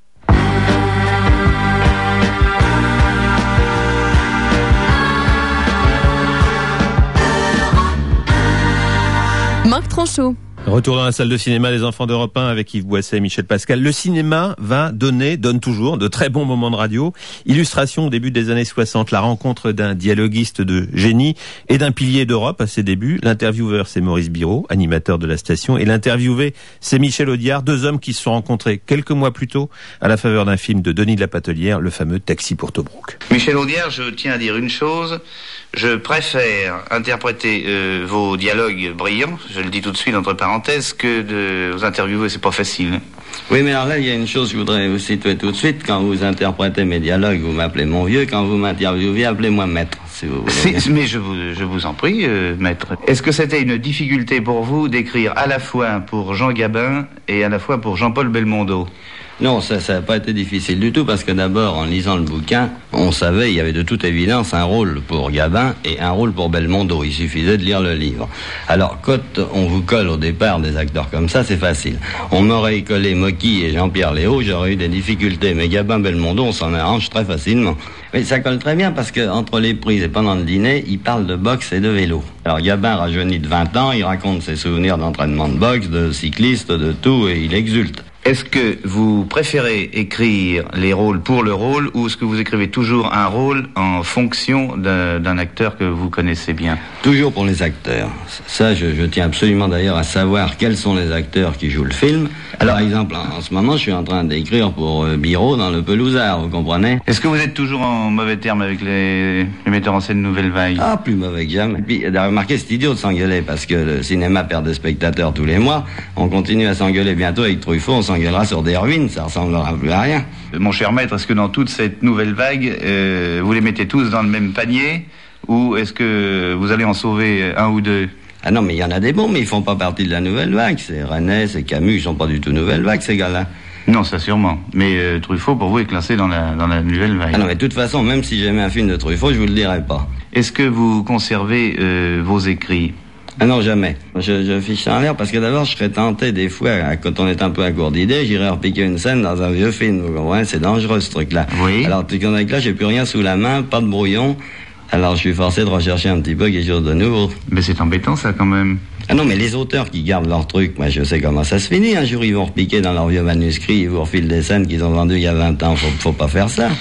Marc Tranchot. Retour dans la salle de cinéma des enfants d'Europe un avec Yves Boisset et Michel Pascal. Le cinéma va donner, donne toujours, de très bons moments de radio. Illustration au début des années soixante, la rencontre d'un dialoguiste de génie et d'un pilier d'Europe à ses débuts. L'intervieweur, c'est Maurice Biraud, animateur de la station, et l'interviewé, c'est Michel Audiard, deux hommes qui se sont rencontrés quelques mois plus tôt à la faveur d'un film de Denis de la Patelière, le fameux Taxi pour Tobruk. Michel Audiard, je tiens à dire une chose. Je préfère interpréter euh, vos dialogues brillants, je le dis tout de suite entre parenthèses, que de vous interviewer, c'est pas facile. Oui, mais alors là, il y a une chose que je voudrais vous situer tout de suite. Quand vous interprétez mes dialogues, vous m'appelez mon vieux. Quand vous m'interviewez, appelez-moi maître, si vous voulez. Si, mais je vous, je vous en prie, euh, maître. Est-ce que c'était une difficulté pour vous d'écrire à la fois pour Jean Gabin et à la fois pour Jean-Paul Belmondo ? Non, ça ça n'a pas été difficile du tout, parce que d'abord, en lisant le bouquin, on savait, il y avait de toute évidence un rôle pour Gabin et un rôle pour Belmondo. Il suffisait de lire le livre. Alors, quand on vous colle au départ des acteurs comme ça, c'est facile. On m'aurait collé Mocky et Jean-Pierre Léaud, j'aurais eu des difficultés. Mais Gabin, Belmondo, on s'en arrange très facilement. Mais ça colle très bien, parce que entre les prises et pendant le dîner, ils parlent de boxe et de vélo. Alors, Gabin rajeunit de vingt ans, il raconte ses souvenirs d'entraînement de boxe, de cycliste, de tout, et il exulte. Est-ce que vous préférez écrire les rôles pour le rôle, ou est-ce que vous écrivez toujours un rôle en fonction d'un, d'un acteur que vous connaissez bien ? Toujours pour les acteurs. Ça, je, je tiens absolument d'ailleurs à savoir quels sont les acteurs qui jouent le film. Alors, par exemple, en, en ce moment, je suis en train d'écrire pour euh, Biraud dans Le Pelousard, vous comprenez ? Est-ce que vous êtes toujours en mauvais terme avec les, les metteurs en scène Nouvelle Vague ? Ah, plus mauvais que jamais. Et puis, remarquez, c'est idiot de s'engueuler, parce que le cinéma perd des spectateurs tous les mois. On continue à s'engueuler bientôt avec Truffaut, on s'engueulera sur des ruines, ça ressemblera plus à rien. Mon cher maître, est-ce que dans toute cette nouvelle vague, euh, vous les mettez tous dans le même panier, ou est-ce que vous allez en sauver un ou deux ? Ah non, mais il y en a des bons, mais ils font pas partie de la nouvelle vague. C'est René, c'est Camus, ils sont pas du tout nouvelle vague, ces gars-là. Non, ça sûrement. Mais euh, Truffaut, pour vous, est classé dans la, dans la nouvelle vague. Ah non, mais de toute façon, même si j'aimais un film de Truffaut, je vous le dirais pas. Est-ce que vous conservez euh, vos écrits ? Ah non, jamais. Je, je fiche ça en l'air parce que d'abord, je serais tenté des fois, quand on est un peu à court d'idées, j'irais repiquer une scène dans un vieux film, vous comprenez ? C'est dangereux, ce truc-là. Oui. Alors, tout comme avec là, j'ai plus rien sous la main, pas de brouillon. Alors, je suis forcé de rechercher un petit peu quelque chose de nouveau. Mais c'est embêtant, ça, quand même. Ah non, mais les auteurs qui gardent leur truc, moi, je sais comment ça se finit. Un jour, ils vont repiquer dans leur vieux manuscrit, ils vous refilent des scènes qu'ils ont vendues il y a vingt ans. Faut, faut pas faire ça.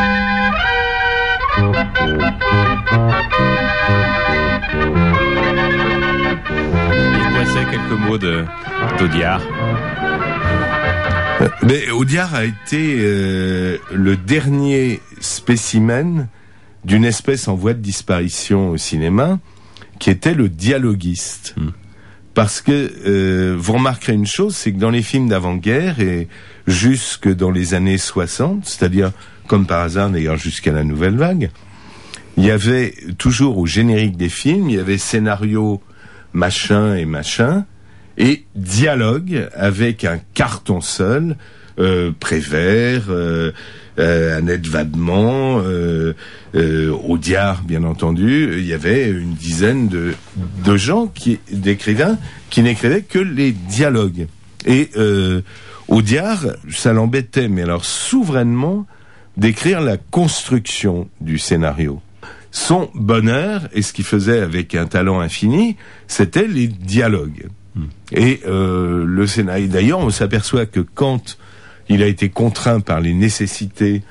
Quelques mots de, d'Audiard. Mais Audiard a été euh, le dernier spécimen d'une espèce en voie de disparition au cinéma, qui était le dialoguiste. Mmh. Parce que euh, vous remarquerez une chose, c'est que dans les films d'avant-guerre et jusque dans les années soixante, c'est-à-dire comme par hasard d'ailleurs jusqu'à la Nouvelle Vague, il y avait toujours au générique des films, il y avait scénario machin et machin, et dialogue avec un carton seul, euh, Prévert, euh, euh, Annette Vadement, euh, euh, Audiard bien entendu. Il y avait une dizaine de, de gens, qui, d'écrivains, qui n'écrivaient que les dialogues. Et euh, Audiard, ça l'embêtait, mais alors souverainement, d'écrire la construction du scénario. Son bonheur, et ce qu'il faisait avec un talent infini, c'était les dialogues. Mmh. Et euh, le scénario. D'ailleurs, on s'aperçoit que quand il a été contraint par les nécessités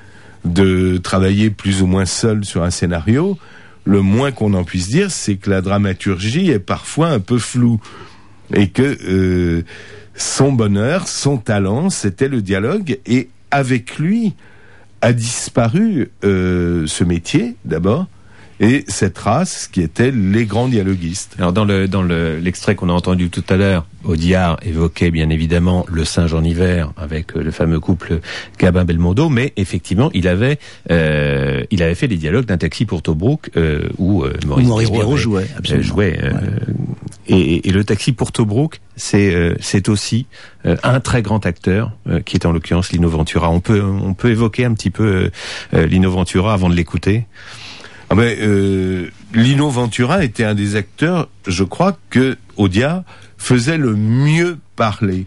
de travailler plus ou moins seul sur un scénario, le moins qu'on en puisse dire, c'est que la dramaturgie est parfois un peu floue. Et que euh, son bonheur, son talent, c'était le dialogue. Et avec lui a disparu euh, ce métier, d'abord, et cette race qui était les grands dialoguistes. Alors dans le dans le l'extrait qu'on a entendu tout à l'heure, Audiard évoquait bien évidemment Le Singe en hiver avec le fameux couple Gabin-Belmondo, mais effectivement il avait euh, il avait fait les dialogues d'Un taxi pour Tobruk euh, où euh, Maurice, Maurice Béraud Béraud jouait, absolument. jouait euh, ouais. et, et le taxi pour Tobruk, c'est euh, c'est aussi euh, un très grand acteur euh, qui est en l'occurrence Lino Ventura. On peut on peut évoquer un petit peu euh, Lino Ventura avant de l'écouter. Ah ben, euh, Lino Ventura était un des acteurs, je crois, que Audiard faisait le mieux parler.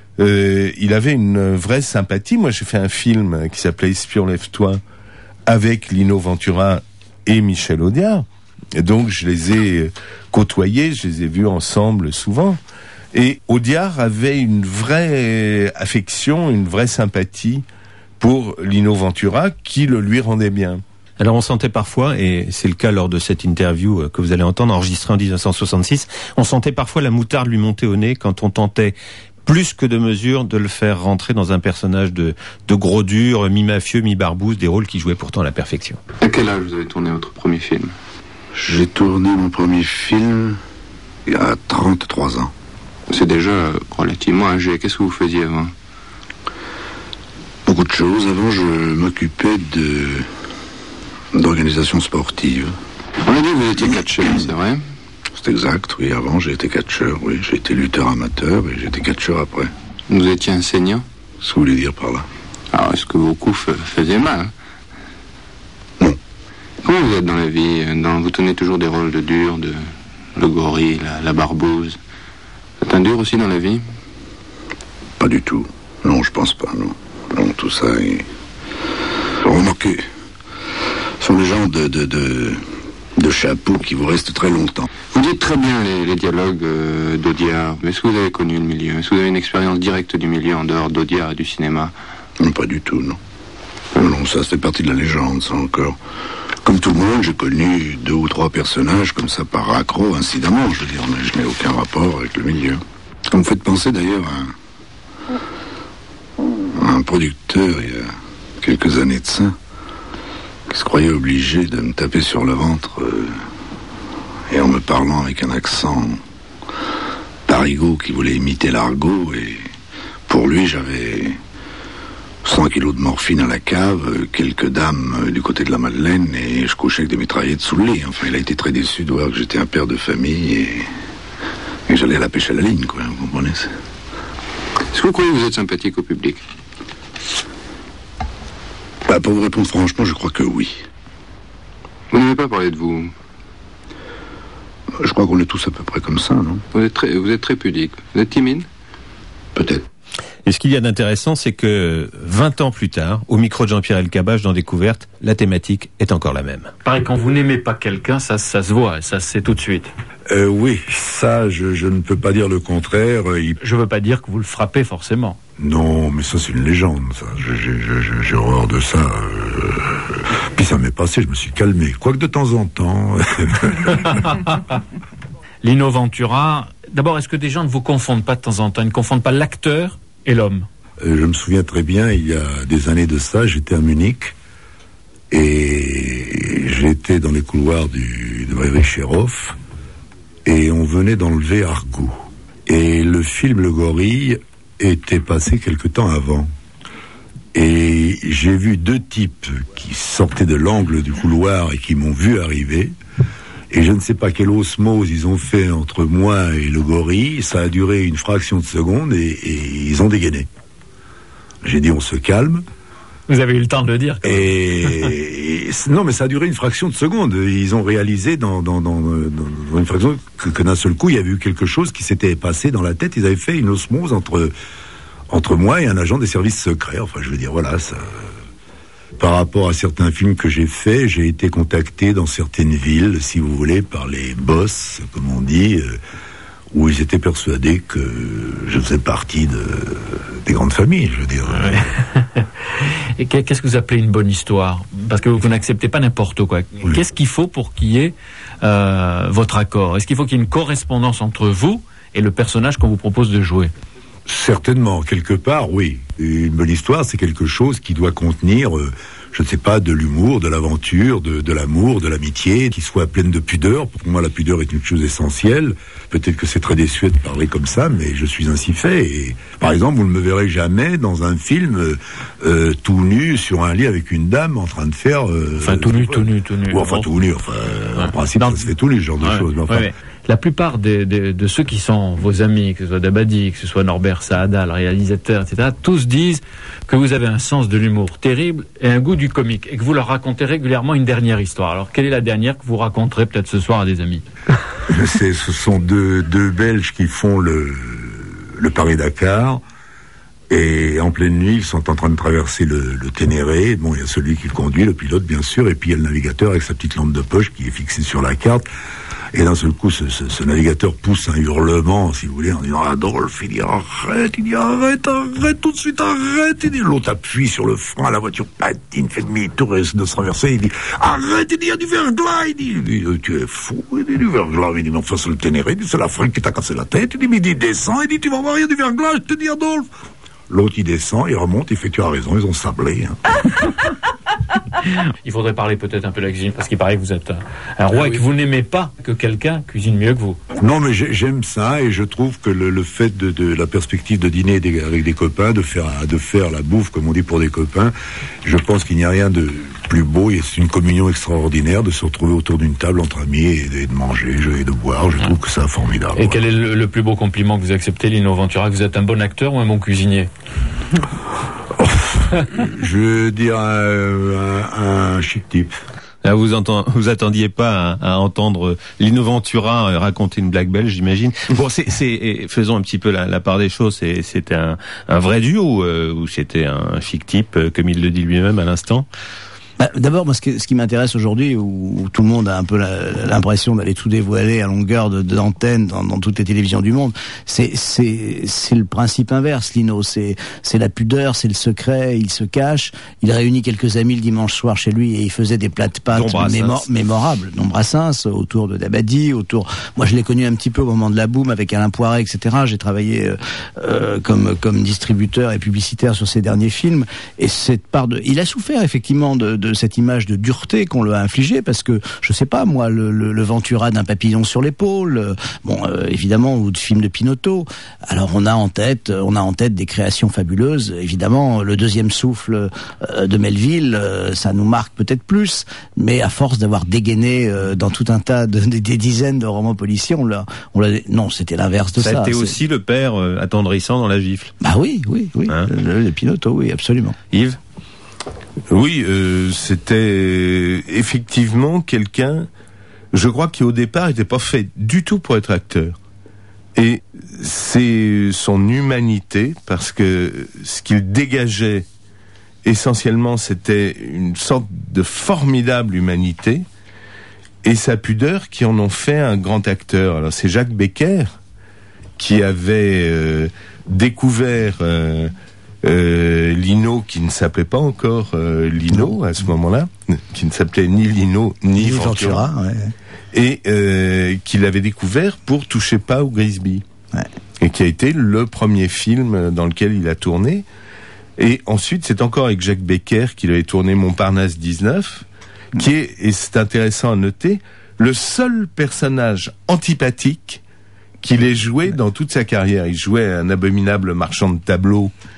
Euh, il avait une vraie sympathie. Moi, j'ai fait un film qui s'appelait Espion, lève-toi, avec Lino Ventura et Michel Audiard. Et donc, je les ai côtoyés, je les ai vus ensemble souvent. Et Audiard avait une vraie affection, une vraie sympathie pour Lino Ventura, qui le lui rendait bien. Alors on sentait parfois, et c'est le cas lors de cette interview que vous allez entendre, enregistrée en dix-neuf cent soixante-six, on sentait parfois la moutarde lui monter au nez quand on tentait, plus que de mesure, de le faire rentrer dans un personnage de, de gros dur, mi-mafieux, mi-barbouze, des rôles qu'il jouait pourtant à la perfection. À quel âge vous avez tourné votre premier film ? J'ai tourné mon premier film il y a trente-trois ans. C'est déjà relativement âgé. Qu'est-ce que vous faisiez avant ? Beaucoup de choses. Avant, je m'occupais de... d'organisation sportive. On a dit que vous étiez catcheur, c'est vrai ? C'est exact, oui. Avant, j'ai été catcheur, oui. J'ai été lutteur amateur et j'ai été catcheur après. Vous étiez enseignant ? Ce que vous voulez dire par là ? Alors, est-ce que vos coups faisaient mal ? Non. Comment vous êtes dans la vie ? dans, Vous tenez toujours des rôles de dur, de le gorille, la, la barbouze. C'est un dur aussi dans la vie ? Pas du tout. Non, je pense pas, non. Non, tout ça est... Remarquez... Ce sont des gens de, de, de, de chapeau qui vous restent très longtemps. Vous dites très bien les, les dialogues euh, d'Audiard, mais est-ce que vous avez connu le milieu ? Est-ce que vous avez une expérience directe du milieu en dehors d'Audiard et du cinéma ? Non, pas du tout, non. Non, non, ça, c'est partie de la légende, ça encore. Comme tout le monde, j'ai connu deux ou trois personnages comme ça par raccro, incidemment, je veux dire, mais je n'ai aucun rapport avec le milieu. Ça me fait penser d'ailleurs à un, à un producteur, il y a quelques années de ça, qui se croyait obligé de me taper sur le ventre euh, et en me parlant avec un accent parigot qui voulait imiter l'argot. Et pour lui, j'avais cent kilos de morphine à la cave, quelques dames euh, du côté de la Madeleine, et je couchais avec des mitraillettes sous le lit. Enfin, il a été très déçu de voir que j'étais un père de famille et, et j'allais à la pêche à la ligne, quoi, vous comprenez ? Est-ce que vous croyez que vous êtes sympathique au public ? Bah, pour vous répondre franchement, je crois que oui. Vous n'avez pas parlé de vous ? Je crois qu'on est tous à peu près comme ça, non ? Vous êtes très, vous êtes très pudique. Vous êtes timide ? Peut-être. Et ce qu'il y a d'intéressant, c'est que vingt ans plus tard, au micro de Jean-Pierre Elkabbach dans Découverte, la thématique est encore la même. Pareil, quand vous n'aimez pas quelqu'un, ça, ça se voit, ça se sait tout de suite. Euh, oui, ça, je, je ne peux pas dire le contraire. Il... Je veux pas dire que vous le frappez forcément. Non, mais ça c'est une légende, ça. J'ai horreur de ça. Euh... Puis ça m'est passé, je me suis calmé. Quoique de temps en temps... Lino Ventura, d'abord, est-ce que des gens ne vous confondent pas de temps en temps ? Ils ne confondent pas l'acteur et l'homme ? euh, Je me souviens très bien, il y a des années de ça, j'étais à Munich et j'étais dans les couloirs du, de Valéry Chéroff et on venait d'enlever Argo. Et le film Le Gorille était passé quelque temps avant. Et j'ai vu deux types qui sortaient de l'angle du couloir et qui m'ont vu arriver. Et je ne sais pas quelle osmose ils ont fait entre moi et le gorille. Ça a duré une fraction de seconde et, et ils ont dégainé. J'ai dit on se calme. Vous avez eu le temps de le dire. Quand même. Et, et non, mais ça a duré une fraction de seconde. Ils ont réalisé dans, dans, dans, dans une fraction que, que d'un seul coup il y avait eu quelque chose qui s'était passé dans la tête. Ils avaient fait une osmose entre entre moi et un agent des services secrets. Enfin, je veux dire, voilà. Ça... Par rapport à certains films que j'ai faits, j'ai été contacté dans certaines villes, si vous voulez, par les boss, comme on dit, euh, où ils étaient persuadés que je faisais partie de, des grandes familles, je veux dire. Ouais. Et qu'est-ce que vous appelez une bonne histoire ? Parce que vous, vous n'acceptez pas n'importe quoi. Oui. Qu'est-ce qu'il faut pour qu'il y ait euh, votre accord ? Est-ce qu'il faut qu'il y ait une correspondance entre vous et le personnage qu'on vous propose de jouer ? Certainement, quelque part, oui. Une bonne histoire, c'est quelque chose qui doit contenir, euh, je ne sais pas, de l'humour, de l'aventure, de, de l'amour, de l'amitié, qui soit pleine de pudeur. Pour moi, la pudeur est une chose essentielle. Peut-être que c'est très désuet de parler comme ça, mais je suis ainsi fait. Et, par exemple, vous ne me verrez jamais dans un film euh, tout nu sur un lit avec une dame en train de faire... Euh, enfin, tout nu, tout nu, tout nu. Ou enfin, tout nu. Enfin, ouais. En principe, Dans... ça se fait tout nu, ce genre ouais, de choses. Mais enfin, ouais, ouais. La plupart des, des, de ceux qui sont vos amis, que ce soit Dabadi, que ce soit Norbert Saada, le réalisateur, et cetera, tous disent que vous avez un sens de l'humour terrible et un goût du comique, et que vous leur racontez régulièrement une dernière histoire. Alors, quelle est la dernière que vous raconterez peut-être ce soir à des amis ? C'est, ce sont deux, deux Belges qui font le, le Paris-Dakar, et en pleine nuit, ils sont en train de traverser le, le Ténéré. Bon, il y a celui qui conduit, le pilote, bien sûr, et puis il y a le navigateur avec sa petite lampe de poche qui est fixée sur la carte. Et d'un seul coup, ce, ce, ce navigateur pousse un hurlement, si vous voulez, en disant « Adolphe », il dit « Arrête », il dit « Arrête, arrête, tout de suite, arrête », il dit, l'autre appuie sur le frein, la voiture patine, fait demi-tour et de se traverser, il dit « Arrête », il dit « Il y a du verglas », il dit, il dit « Tu es fou », il dit « Du verglas », il dit « Mais enfin, c'est le Ténéré, il dit « C'est la freine qui t'a cassé la tête », il dit « Mais il dit, descends », il dit « Tu vas voir, il y a du verglas, je te dis, Adolphe ». L'autre, il descend, il remonte, il fait « Tu as raison, ils ont sablé. Hein. » Il faudrait parler peut-être un peu de la cuisine, parce qu'il paraît que vous êtes un, un roi ah, et que oui. vous n'aimez pas que quelqu'un cuisine mieux que vous. Non, mais j'aime ça, et je trouve que le, le fait de, de la perspective de dîner des, avec des copains, de faire, de faire la bouffe, comme on dit, pour des copains, je pense qu'il n'y a rien de plus beau, et c'est une communion extraordinaire de se retrouver autour d'une table entre amis et de, et de manger et de boire. Je trouve que c'est formidable. Et ouais. Quel est le, le plus beau compliment que vous acceptez, Lino Ventura, que vous êtes un bon acteur ou un bon cuisinier? Je veux dire un, un, un chic type. Là, vous entend, vous attendiez pas à, à entendre Lino Ventura raconter une blague belge, j'imagine. Bon, c'est, c'est, faisons un petit peu la, la part des choses. C'est, c'était un, un vrai duo euh, ou c'était un chic type, comme il le dit lui-même à l'instant? Bah, d'abord, moi, ce, que, ce qui m'intéresse aujourd'hui, où, où tout le monde a un peu la, l'impression d'aller tout dévoiler à longueur de, d'antenne dans, dans toutes les télévisions du monde, c'est, c'est, c'est le principe inverse, Lino. C'est, c'est la pudeur, c'est le secret. Il se cache. Il réunit quelques amis le dimanche soir chez lui et il faisait des plats de pâtes mémo- mémorables. Dom Brassens, autour de Dabadi, autour. Moi, je l'ai connu un petit peu au moment de la boom avec Alain Poiret, et cetera. J'ai travaillé euh, comme comme distributeur et publicitaire sur ses derniers films. Et cette part de, il a souffert effectivement de, de de cette image de dureté qu'on lui a infligée, parce que je sais pas moi, le, le, le Ventura d'un papillon sur l'épaule, euh, bon euh, évidemment, ou de film de Pinotto. Alors on a en tête, on a en tête des créations fabuleuses. Évidemment, le deuxième souffle euh, de Melville, euh, ça nous marque peut-être plus, mais à force d'avoir dégainé euh, dans tout un tas de, des, des dizaines de romans policiers, on l'a, on l'a, non, c'était l'inverse de ça. Ça a été c'est... aussi le père euh, attendrissant dans La Gifle. Bah oui, oui, oui, hein le, le Pinotto, oui, absolument. Yves? Oui, euh, c'était effectivement quelqu'un, je crois, qui au départ n'était pas fait du tout pour être acteur. Et c'est son humanité, parce que ce qu'il dégageait essentiellement, c'était une sorte de formidable humanité, et sa pudeur qui en ont fait un grand acteur. Alors c'est Jacques Becker qui avait euh, découvert... Euh, Euh, Lino, qui ne s'appelait pas encore euh, Lino à ce moment-là, qui ne s'appelait ni Lino ni, ni Ventura, Ventura ouais. et euh, qu'il avait découvert pour Touchez pas au Grisby, ouais. et qui a été le premier film dans lequel il a tourné. Et ensuite, c'est encore avec Jacques Becker qu'il avait tourné Montparnasse dix-neuf, mmh. qui est, et c'est intéressant à noter, le seul personnage antipathique qu'il ait joué dans toute sa carrière. Il jouait un abominable marchand de tableaux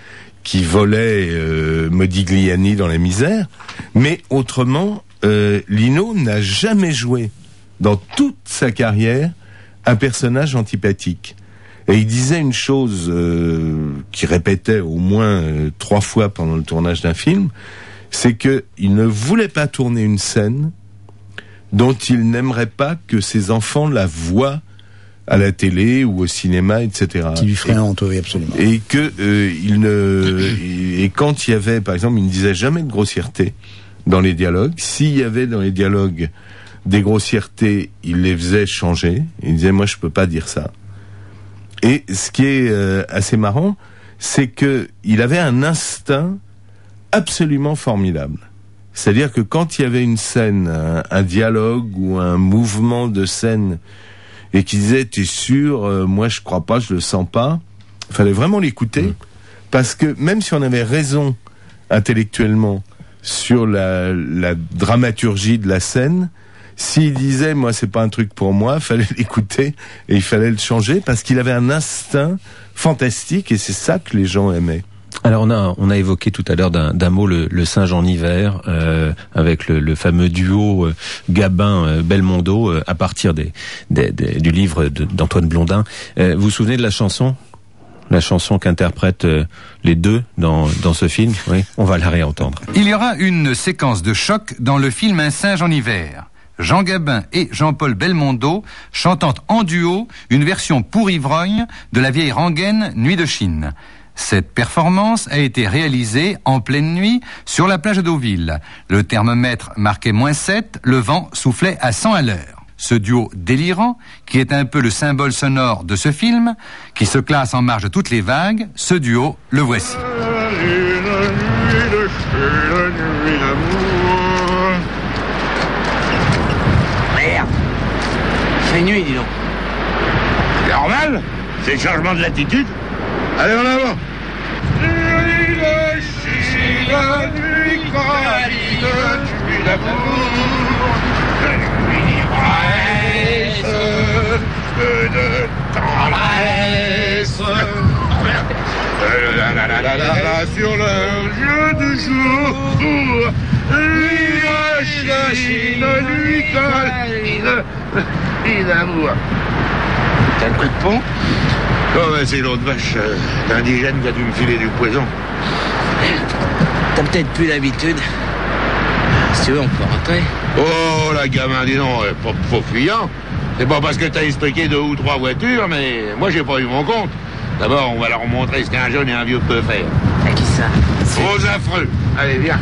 qui volait euh, Modigliani dans la misère, mais autrement, euh, Lino n'a jamais joué dans toute sa carrière un personnage antipathique. Et il disait une chose euh, qu'il répétait au moins euh, trois fois pendant le tournage d'un film, c'est que il ne voulait pas tourner une scène dont il n'aimerait pas que ses enfants la voient à la télé ou au cinéma, et cetera. Qui lui ferait honte, oui, absolument. Et que euh, il ne et quand il y avait, par exemple, il ne disait jamais de grossièreté dans les dialogues. S'il y avait dans les dialogues des grossièretés, il les faisait changer. Il disait moi je peux pas dire ça. Et ce qui est euh, assez marrant, c'est que il avait un instinct absolument formidable. C'est-à-dire que quand il y avait une scène, un, un dialogue ou un mouvement de scène, et qu'il disait t'es sûr, euh, moi je crois pas, je le sens pas, il fallait vraiment l'écouter, mmh. parce que même si on avait raison intellectuellement sur la, la dramaturgie de la scène, s'il disait moi c'est pas un truc pour moi, il fallait l'écouter et il fallait le changer parce qu'il avait un instinct fantastique et c'est ça que les gens aimaient. Alors on a on a évoqué tout à l'heure d'un, d'un mot le, le singe en hiver euh, avec le, le fameux duo euh, Gabin euh, Belmondo euh, à partir des, des, des du livre de, d'Antoine Blondin. Euh, vous vous souvenez de la chanson, la chanson qu'interprètent euh, les deux dans dans ce film? Oui, on va la réentendre. Il y aura une séquence de choc dans le film Un singe en hiver. Jean Gabin et Jean-Paul Belmondo chantant en duo une version pour ivrogne de la vieille rengaine Nuit de Chine. Cette performance a été réalisée en pleine nuit sur la plage de Deauville. Le thermomètre marquait moins sept, le vent soufflait à cent à l'heure. Ce duo délirant, qui est un peu le symbole sonore de ce film, qui se classe en marge de toutes les vagues, ce duo, le voici. Merde, c'est nuit, dis donc. C'est normal, c'est le changement de latitude. Allez, en avant. La nuit câline, l'amour, de tendresse. La la la la la la sur le jeu du jour. La nuit câline, l'amour. T'as le coup de pont? Oh, ben c'est l'autre vache euh, d'indigène qui a dû me filer du poison. T'as peut-être plus l'habitude. Si tu veux, on peut rentrer. Oh, la gamin, dis donc, euh, pas, pas fuyant. C'est pas parce que t'as expliqué deux ou trois voitures, mais moi, j'ai pas eu mon compte. D'abord, on va leur montrer ce qu'un jeune et un vieux peut faire. À qui ça? Aux affreux. Allez, viens.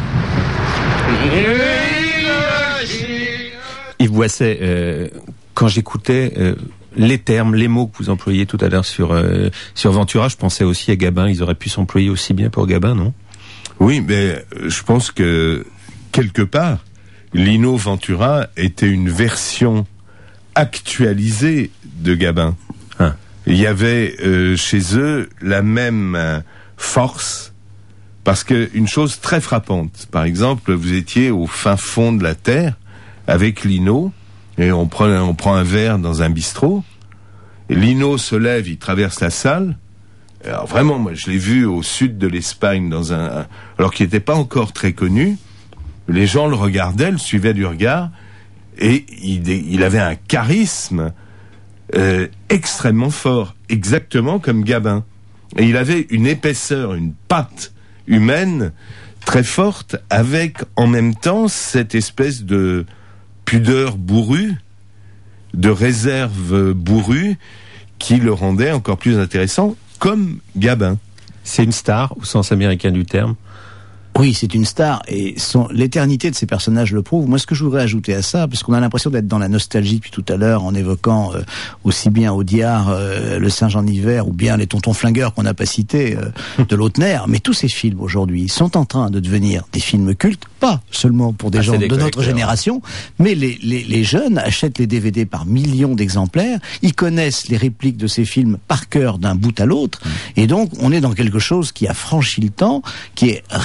Yves Boisset, euh, quand j'écoutais... Euh, les termes, les mots que vous employez tout à l'heure sur euh, sur Ventura, je pensais aussi à Gabin. Ils auraient pu s'employer aussi bien pour Gabin, non? Oui, mais je pense que quelque part, Lino Ventura était une version actualisée de Gabin. Ah. Il y avait euh, chez eux la même euh, force, parce que une chose très frappante. Par exemple, vous étiez au fin fond de la terre avec Lino. Et on prend, on prend un verre dans un bistrot. Et Lino se lève, il traverse la salle. Alors vraiment, moi, je l'ai vu au sud de l'Espagne, dans un, alors qu'il n'était pas encore très connu. Les gens le regardaient, le suivaient du regard, et il, il avait un charisme euh, extrêmement fort, exactement comme Gabin. Et il avait une épaisseur, une patte humaine très forte, avec en même temps cette espèce de pudeur bourrue, de réserve bourrue, qui le rendait encore plus intéressant, comme Gabin. C'est une star, au sens américain du terme. Oui, c'est une star, et son, l'éternité de ces personnages le prouve. Moi, ce que je voudrais ajouter à ça, parce qu'on a l'impression d'être dans la nostalgie depuis tout à l'heure, en évoquant euh, aussi bien Audiard, euh, Le singe en hiver, ou bien les tontons flingueurs qu'on n'a pas cités, euh, de Lautner, mais tous ces films aujourd'hui sont en train de devenir des films cultes, pas seulement pour des ah, gens de notre génération, mais les, les, les jeunes achètent les D V D par millions d'exemplaires, ils connaissent les répliques de ces films par cœur d'un bout à l'autre, mmh. et donc on est dans quelque chose qui a franchi le temps, qui est récupéré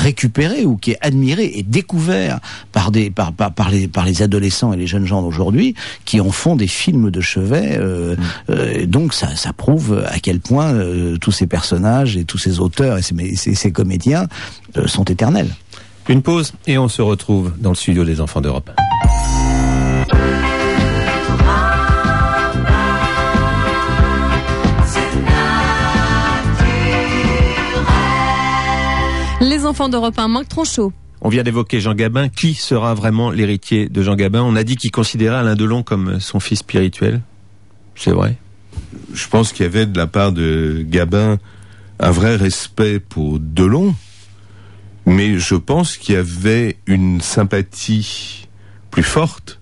repéré ou qui est admiré et découvert par des par par, par les par les adolescents et les jeunes gens d'aujourd'hui qui en font des films de chevet. Euh, euh, donc ça ça prouve à quel point euh, tous ces personnages et tous ces auteurs et ces, ces, ces comédiens euh, sont éternels. Une pause et on se retrouve dans le studio des Enfants d'Europe. Les Enfants d'Europe un, Marc Tronchot. On vient d'évoquer Jean Gabin. Qui sera vraiment l'héritier de Jean Gabin? On a dit qu'il considérait Alain Delon comme son fils spirituel. C'est vrai? Je pense qu'il y avait de la part de Gabin un vrai respect pour Delon, mais je pense qu'il y avait une sympathie plus forte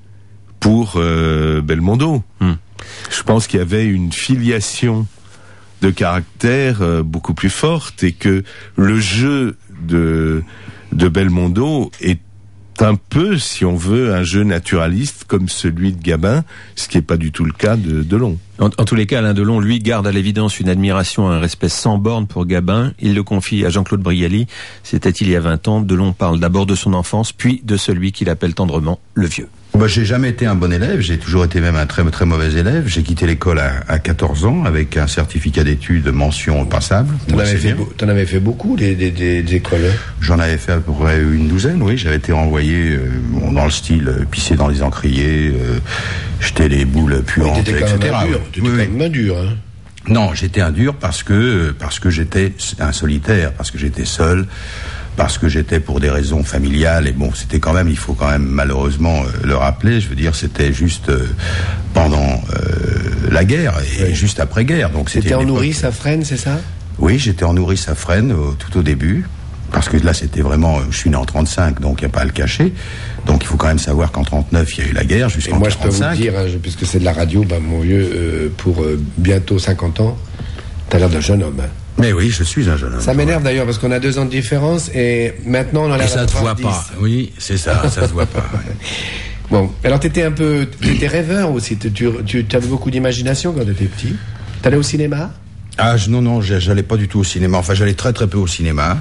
pour euh, Belmondo. Hmm. Je pense qu'il y avait une filiation de caractère euh, beaucoup plus forte et que le jeu de de Belmondo est un peu, si on veut, un jeu naturaliste comme celui de Gabin, ce qui n'est pas du tout le cas de Delon. En, en tous les cas, Alain Delon, lui, garde à l'évidence une admiration, un respect sans borne pour Gabin. Il le confie à Jean-Claude Brialy. C'était il y a vingt ans. Delon parle d'abord de son enfance, puis de celui qu'il appelle tendrement le vieux. Bah, j'ai jamais été un bon élève, j'ai toujours été même un très très mauvais élève. J'ai quitté l'école à, à quatorze ans avec un certificat d'études mention passable. T'en avais, fait, t'en avais fait beaucoup des, des, des, des écoles? J'en avais fait à peu près une douzaine, oui. J'avais été envoyé euh, bon, dans le style euh, pisser dans les encriers, euh, jeter les boules puantes, oui, et cetera. Un dur, tu étais oui, quand même un dur, hein. Non, j'étais un dur parce que parce que j'étais un solitaire, parce que j'étais seul. Parce que j'étais pour des raisons familiales, et bon, c'était quand même, il faut quand même malheureusement euh, le rappeler, je veux dire, c'était juste euh, pendant euh, la guerre, et oui. juste après-guerre. Donc c'était en nourrice à Fresnes, c'est ça? Oui, j'étais en nourrice à Fresnes euh, tout au début, parce que là c'était vraiment, euh, je suis né en trente-cinq, donc il n'y a pas à le cacher. Donc il faut quand même savoir qu'en trente-neuf, il y a eu la guerre jusqu'en quarante-cinq. Et moi trente-cinq. Je peux vous dire, hein, puisque c'est de la radio, bah, mon vieux, euh, pour euh, bientôt cinquante ans, t'as l'air d'un jeune homme, hein. Mais oui, je suis un jeune homme. Ça m'énerve d'ailleurs parce qu'on a deux ans de différence et maintenant on a l'air d'avoir ça se voit pas. Oui, c'est ça, ça se voit pas. Ouais. Bon, alors t'étais un peu, t'étais rêveur aussi. Tu, tu, tu avais beaucoup d'imagination quand t'étais petit. T'allais au cinéma? Ah non non, j'allais pas du tout au cinéma. Enfin, j'allais très très peu au cinéma.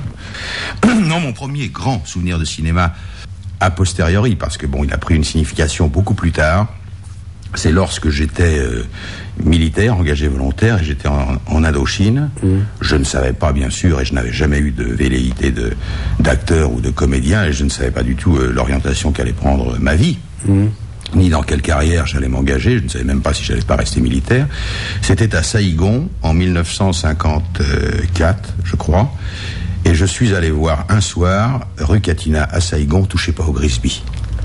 Non, mon premier grand souvenir de cinéma a posteriori, parce que bon, il a pris une signification beaucoup plus tard. C'est lorsque j'étais euh, militaire, engagé volontaire, et j'étais en, en Indochine. Mmh. Je ne savais pas, bien sûr, et je n'avais jamais eu de velléité de, d'acteur ou de comédien, et je ne savais pas du tout euh, l'orientation qu'allait prendre ma vie. Mmh. Ni dans quelle carrière j'allais m'engager, je ne savais même pas si j'allais pas rester militaire. C'était à Saïgon, en mille neuf cent cinquante-quatre, je crois, et je suis allé voir un soir, rue Catina à Saïgon, touchez pas au Grisby.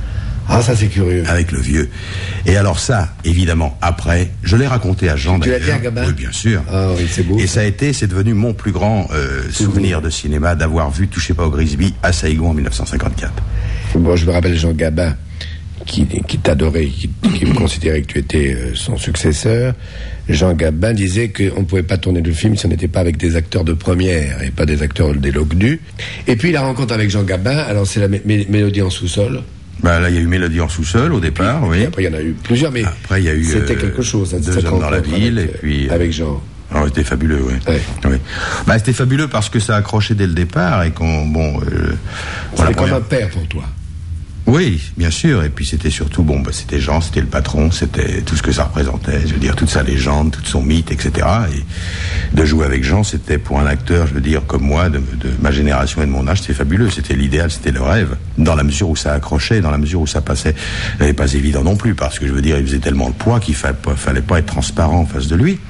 Ah, ça c'est curieux. Avec le vieux. Et alors ça, évidemment, après, je l'ai raconté à Jean. Tu l'as dit à Gabin? Oui, bien sûr. Ah oui, c'est beau. Et ça a été, c'est devenu mon plus grand euh, souvenir de cinéma d'avoir vu Touchez pas au Grisby à Saïgon en mille neuf cent cinquante-quatre. Bon, je me rappelle Jean Gabin, qui, qui t'adorait, qui, qui considérait que tu étais euh, son successeur. Jean Gabin disait qu'on ne pouvait pas tourner de film si on n'était pas avec des acteurs de première et pas des acteurs des loques-nus. Et puis la rencontre avec Jean Gabin, alors c'est la mé- mé- Mélodie en sous-sol. Bah là, il y a eu Mélodie en sous-sol au départ, puis, oui. Puis après, il y en a eu plusieurs, mais après, il y a eu c'était euh, quelque chose. Deux hommes dans la ville, avec, et puis euh, avec Jean. Alors, c'était fabuleux, oui. Ouais. oui. Bah, c'était fabuleux parce que ça accrochait dès le départ et qu'on, bon. Euh, c'était comme un père pour toi. Oui, bien sûr. Et puis c'était surtout, bon, bah, c'était Jean, c'était le patron, c'était tout ce que ça représentait. Je veux dire, toute sa légende, tout son mythe, et cetera. Et de jouer avec Jean, c'était pour un acteur, je veux dire, comme moi, de, de ma génération et de mon âge, c'était fabuleux. C'était l'idéal, c'était le rêve. Dans la mesure où ça accrochait, dans la mesure où ça passait, ce n'était pas évident non plus, parce que je veux dire, il faisait tellement de poids qu'il fallait pas, fallait pas être transparent en face de lui.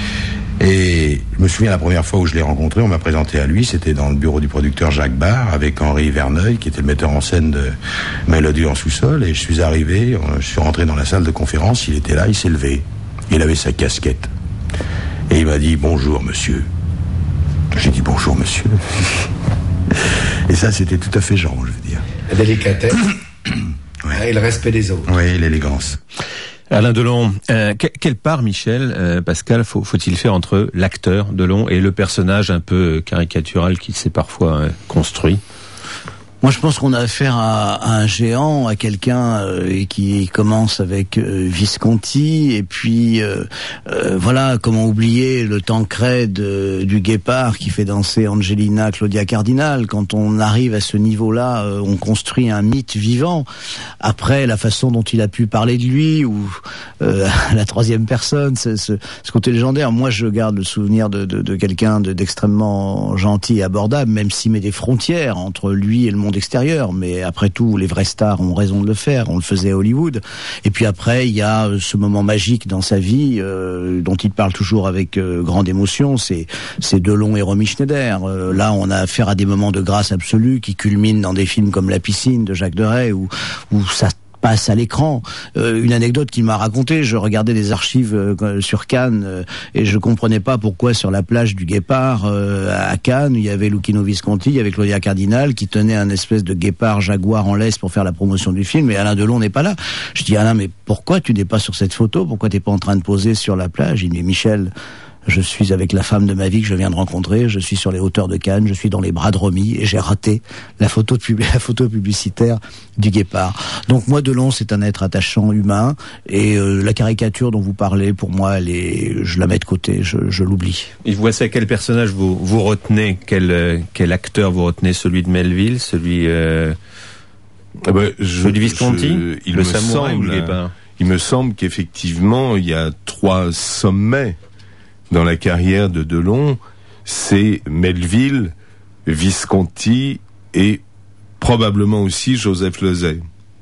Et je me souviens la première fois où je l'ai rencontré, on m'a présenté à lui, c'était dans le bureau du producteur Jacques Barre, avec Henri Verneuil, qui était le metteur en scène de Mélodie en sous-sol, et je suis arrivé, je suis rentré dans la salle de conférence, il était là, il s'est levé, il avait sa casquette, et il m'a dit « Bonjour, monsieur ». J'ai dit « Bonjour, monsieur ». Et ça, c'était tout à fait Jean, je veux dire. La délicatesse, ouais. Et le respect des autres. Oui, l'élégance. Alain Delon, euh, quelle part, Michel, euh, Pascal, faut, faut-il faire entre l'acteur Delon et le personnage un peu caricatural qu'il s'est parfois euh, construit? Moi, je pense qu'on a affaire à, à un géant, à quelqu'un euh, qui commence avec euh, Visconti, et puis euh, euh, voilà, comment oublier le Tancred euh, du Guépard qui fait danser Angelina Claudia Cardinal. Quand on arrive à ce niveau-là, euh, on construit un mythe vivant. Après, la façon dont il a pu parler de lui, ou euh, la troisième personne, ce, ce, ce côté légendaire. Moi, je garde le souvenir de, de, de quelqu'un de, d'extrêmement gentil et abordable, même s'il met des frontières entre lui et le monde extérieur, mais après tout, les vrais stars ont raison de le faire. On le faisait à Hollywood. Et puis après, il y a ce moment magique dans sa vie euh, dont il parle toujours avec euh, grande émotion. C'est c'est Delon et Romy Schneider. Euh, là, on a affaire à des moments de grâce absolue qui culminent dans des films comme La Piscine de Jacques Deray, où où ça passe à l'écran. Euh, une anecdote qu'il m'a racontée, je regardais des archives euh, sur Cannes euh, et je comprenais pas pourquoi sur la plage du Guépard euh, à Cannes, il y avait Luchino Visconti, il y avait Claudia Cardinal qui tenait un espèce de guépard jaguar en laisse pour faire la promotion du film, et Alain Delon n'est pas là. Je dis Alain, mais pourquoi tu n'es pas sur cette photo? Pourquoi t'es pas en train de poser sur la plage? Il me dit Michel, je suis avec la femme de ma vie que je viens de rencontrer, je suis sur les hauteurs de Cannes, je suis dans les bras de Romy et j'ai raté la photo, de pub- la photo publicitaire du Guépard. Donc moi, Delon, c'est un être attachant, humain, et euh, la caricature dont vous parlez, pour moi, elle est, je la mets de côté, je, je l'oublie. Et voici quel personnage vous, vous retenez, quel, euh, quel acteur vous retenez? Celui de Melville, celui, euh, ah ben, je, celui de Visconti, je, il le me samouraï ou semble, le Guépard? Il me semble qu'effectivement, il y a trois sommets dans la carrière de Delon, c'est Melville, Visconti et probablement aussi Joseph Losey.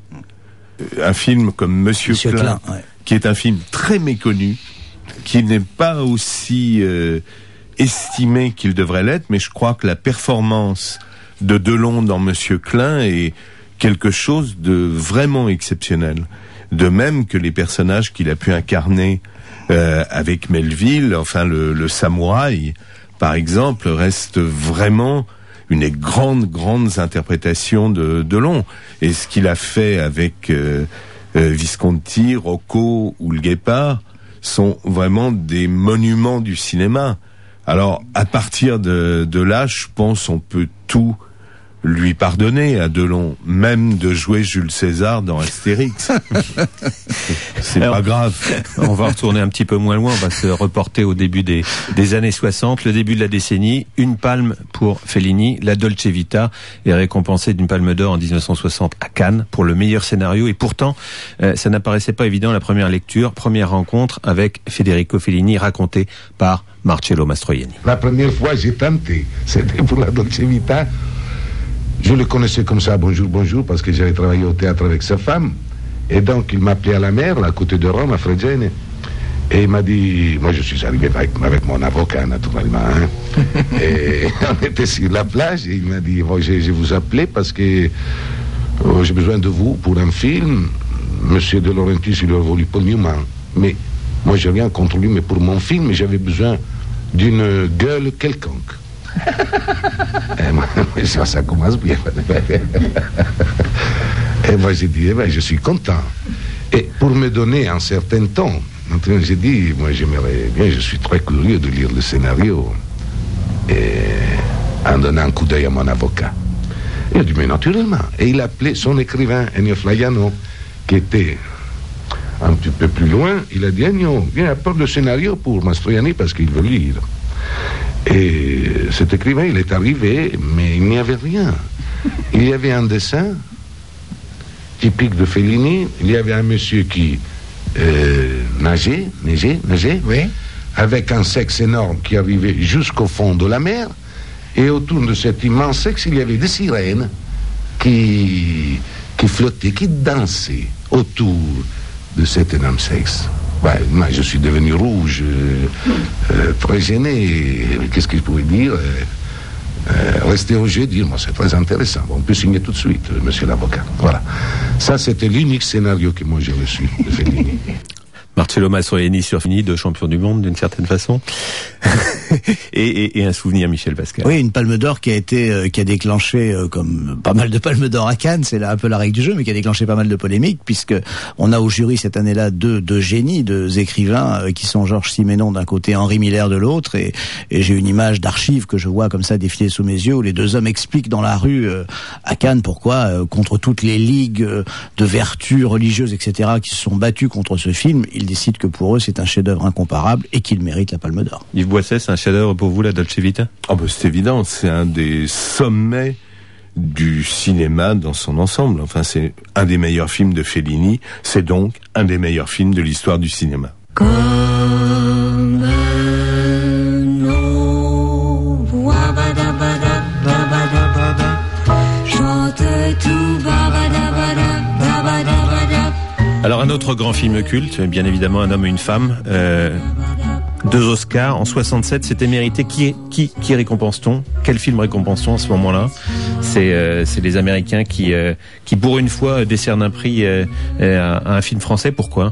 Un film comme Monsieur, Monsieur Klein, Klein ouais. qui est un film très méconnu, qui n'est pas aussi euh, estimé qu'il devrait l'être, mais je crois que la performance de Delon dans Monsieur Klein est quelque chose de vraiment exceptionnel. De même que les personnages qu'il a pu incarner Euh, avec Melville, enfin le, le samouraï, par exemple, reste vraiment une des grandes, grandes interprétations de Delon. Et ce qu'il a fait avec euh, euh, Visconti, Rocco ou le Guépard sont vraiment des monuments du cinéma. Alors, à partir de, de là, je pense on peut tout lui pardonner à Delon, même de jouer Jules César dans Astérix. C'est Alors, pas grave. On va retourner un petit peu moins loin, on va se reporter au début des, des années soixante, le début de la décennie. Une palme pour Fellini, La Dolce Vita est récompensée d'une palme d'or en dix-neuf cent soixante à Cannes pour le meilleur scénario, et pourtant euh, ça n'apparaissait pas évident à la première lecture, première rencontre avec Federico Fellini racontée par Marcello Mastroianni. La première fois j'ai tenté, c'était pour La Dolce Vita. Je le connaissais comme ça, bonjour, bonjour, parce que j'avais travaillé au théâtre avec sa femme. Et donc, il m'a appelé à la mer, là, à côté de Rome, à Fregene. Et il m'a dit, moi je suis arrivé avec, avec mon avocat, naturellement. Hein. Et on était sur la plage, et il m'a dit, bon, je, je vous appelais parce que oh, j'ai besoin de vous pour un film. Monsieur De Laurentiis, il aurait voulu Paul Newman. Mais moi, j'ai rien contre lui, mais pour mon film, j'avais besoin d'une gueule quelconque. Et moi, ça, ça commence bien. Et moi j'ai dit, eh ben, je suis content. Et pour me donner un certain temps, j'ai dit, moi j'aimerais bien, je suis très curieux de lire le scénario, et en donnant un coup d'œil à mon avocat. Il a dit, mais naturellement. Et il a appelé son écrivain, Ennio Flaiano, qui était un petit peu plus loin. Il a dit, Ennio, viens apporte le scénario pour Mastroianni parce qu'il veut lire. Et cet écrivain, il est arrivé, mais il n'y avait rien. Il y avait un dessin typique de Fellini. Il y avait un monsieur qui euh, nageait, nageait, nageait, oui, avec un sexe énorme qui arrivait jusqu'au fond de la mer. Et autour de cet immense sexe, il y avait des sirènes qui, qui flottaient, qui dansaient autour de cet énorme sexe. Ouais, moi, je suis devenu rouge, euh, euh, très gêné. Qu'est-ce que je pouvais dire euh, euh, Rester au jeu, dire, moi, c'est très intéressant. On peut signer tout de suite, euh, monsieur l'avocat. Voilà. Ça, c'était l'unique scénario que moi j'ai reçu de Fellini. Marcello Mastroianni sur Fini, deux champions du monde d'une certaine façon. et, et, et un souvenir, Michel Pascal. Oui, une palme d'or qui a été, euh, qui a déclenché, euh, comme pas mal de palmes d'or à Cannes, c'est là un peu la règle du jeu, mais qui a déclenché pas mal de polémiques, puisque on a au jury cette année-là deux, deux génies, deux écrivains, euh, qui sont Georges Simenon d'un côté, Henri Miller de l'autre, et, et j'ai une image d'archive que je vois comme ça défiler sous mes yeux, où les deux hommes expliquent dans la rue euh, à Cannes pourquoi, euh, contre toutes les ligues euh, de vertu religieuse, et cetera, qui se sont battus contre ce film, ils décident que pour eux c'est un chef-d'œuvre incomparable et qu'il mérite la Palme d'Or. Yves Boisset, c'est un chef-d'œuvre pour vous, la Dolce Vita? Oh ben c'est évident, c'est un des sommets du cinéma dans son ensemble. Enfin, c'est un des meilleurs films de Fellini, c'est donc un des meilleurs films de l'histoire du cinéma. Comme Alors un autre grand film culte, bien évidemment Un homme et une femme, euh, deux Oscars en soixante-sept, c'était mérité. Qui qui qui récompense-t-on? Quel film récompense-t-on à ce moment-là? C'est euh, c'est les Américains qui euh, qui pour une fois décernent un prix euh, à un film français. Pourquoi?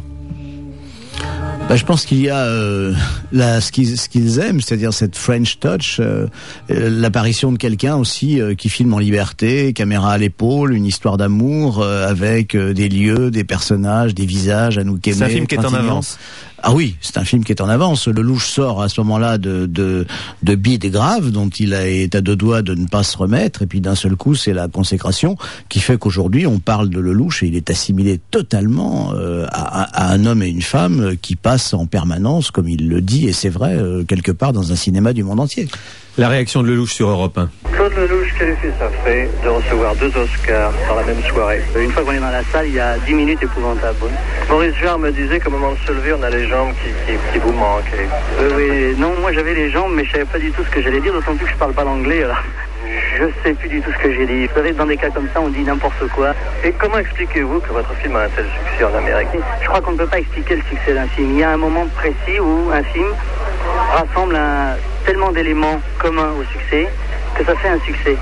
Bah, je pense qu'il y a euh, la, ce qu'ils ce qu'ils aiment, c'est-à-dire cette French touch, euh, euh, l'apparition de quelqu'un aussi euh, qui filme en liberté, caméra à l'épaule, une histoire d'amour euh, avec euh, des lieux, des personnages, des visages à nous qu'aimer. C'est un film qui est en avance. Ah oui, c'est un film qui est en avance. Lelouch sort à ce moment-là de de, de bides graves dont il a, est à deux doigts de ne pas se remettre, et puis d'un seul coup, c'est la consécration qui fait qu'aujourd'hui, on parle de Lelouch et il est assimilé totalement euh, à, à un homme et une femme qui passent en permanence, comme il le dit, et c'est vrai, euh, quelque part dans un cinéma du monde entier. La réaction de Lelouch sur Europe un. Claude Lelouch, quel effet ça fait de recevoir deux Oscars dans la même soirée? Une fois qu'on est dans la salle, il y a dix minutes épouvantables. Maurice Jarre me disait qu'au moment de se lever, on a les jambes qui, qui, qui vous manquent. Euh, oui, non, moi j'avais les jambes, mais je savais pas du tout ce que j'allais dire, d'autant plus que je parle pas l'anglais. Alors je sais plus du tout ce que j'ai dit. Vous savez, dans des cas comme ça, on dit n'importe quoi. Et comment expliquez-vous que votre film a un tel succès en Amérique? Je crois qu'on ne peut pas expliquer le succès d'un film. Il y a un moment précis où un film rassemble un, tellement d'éléments communs au succès que ça fait un succès.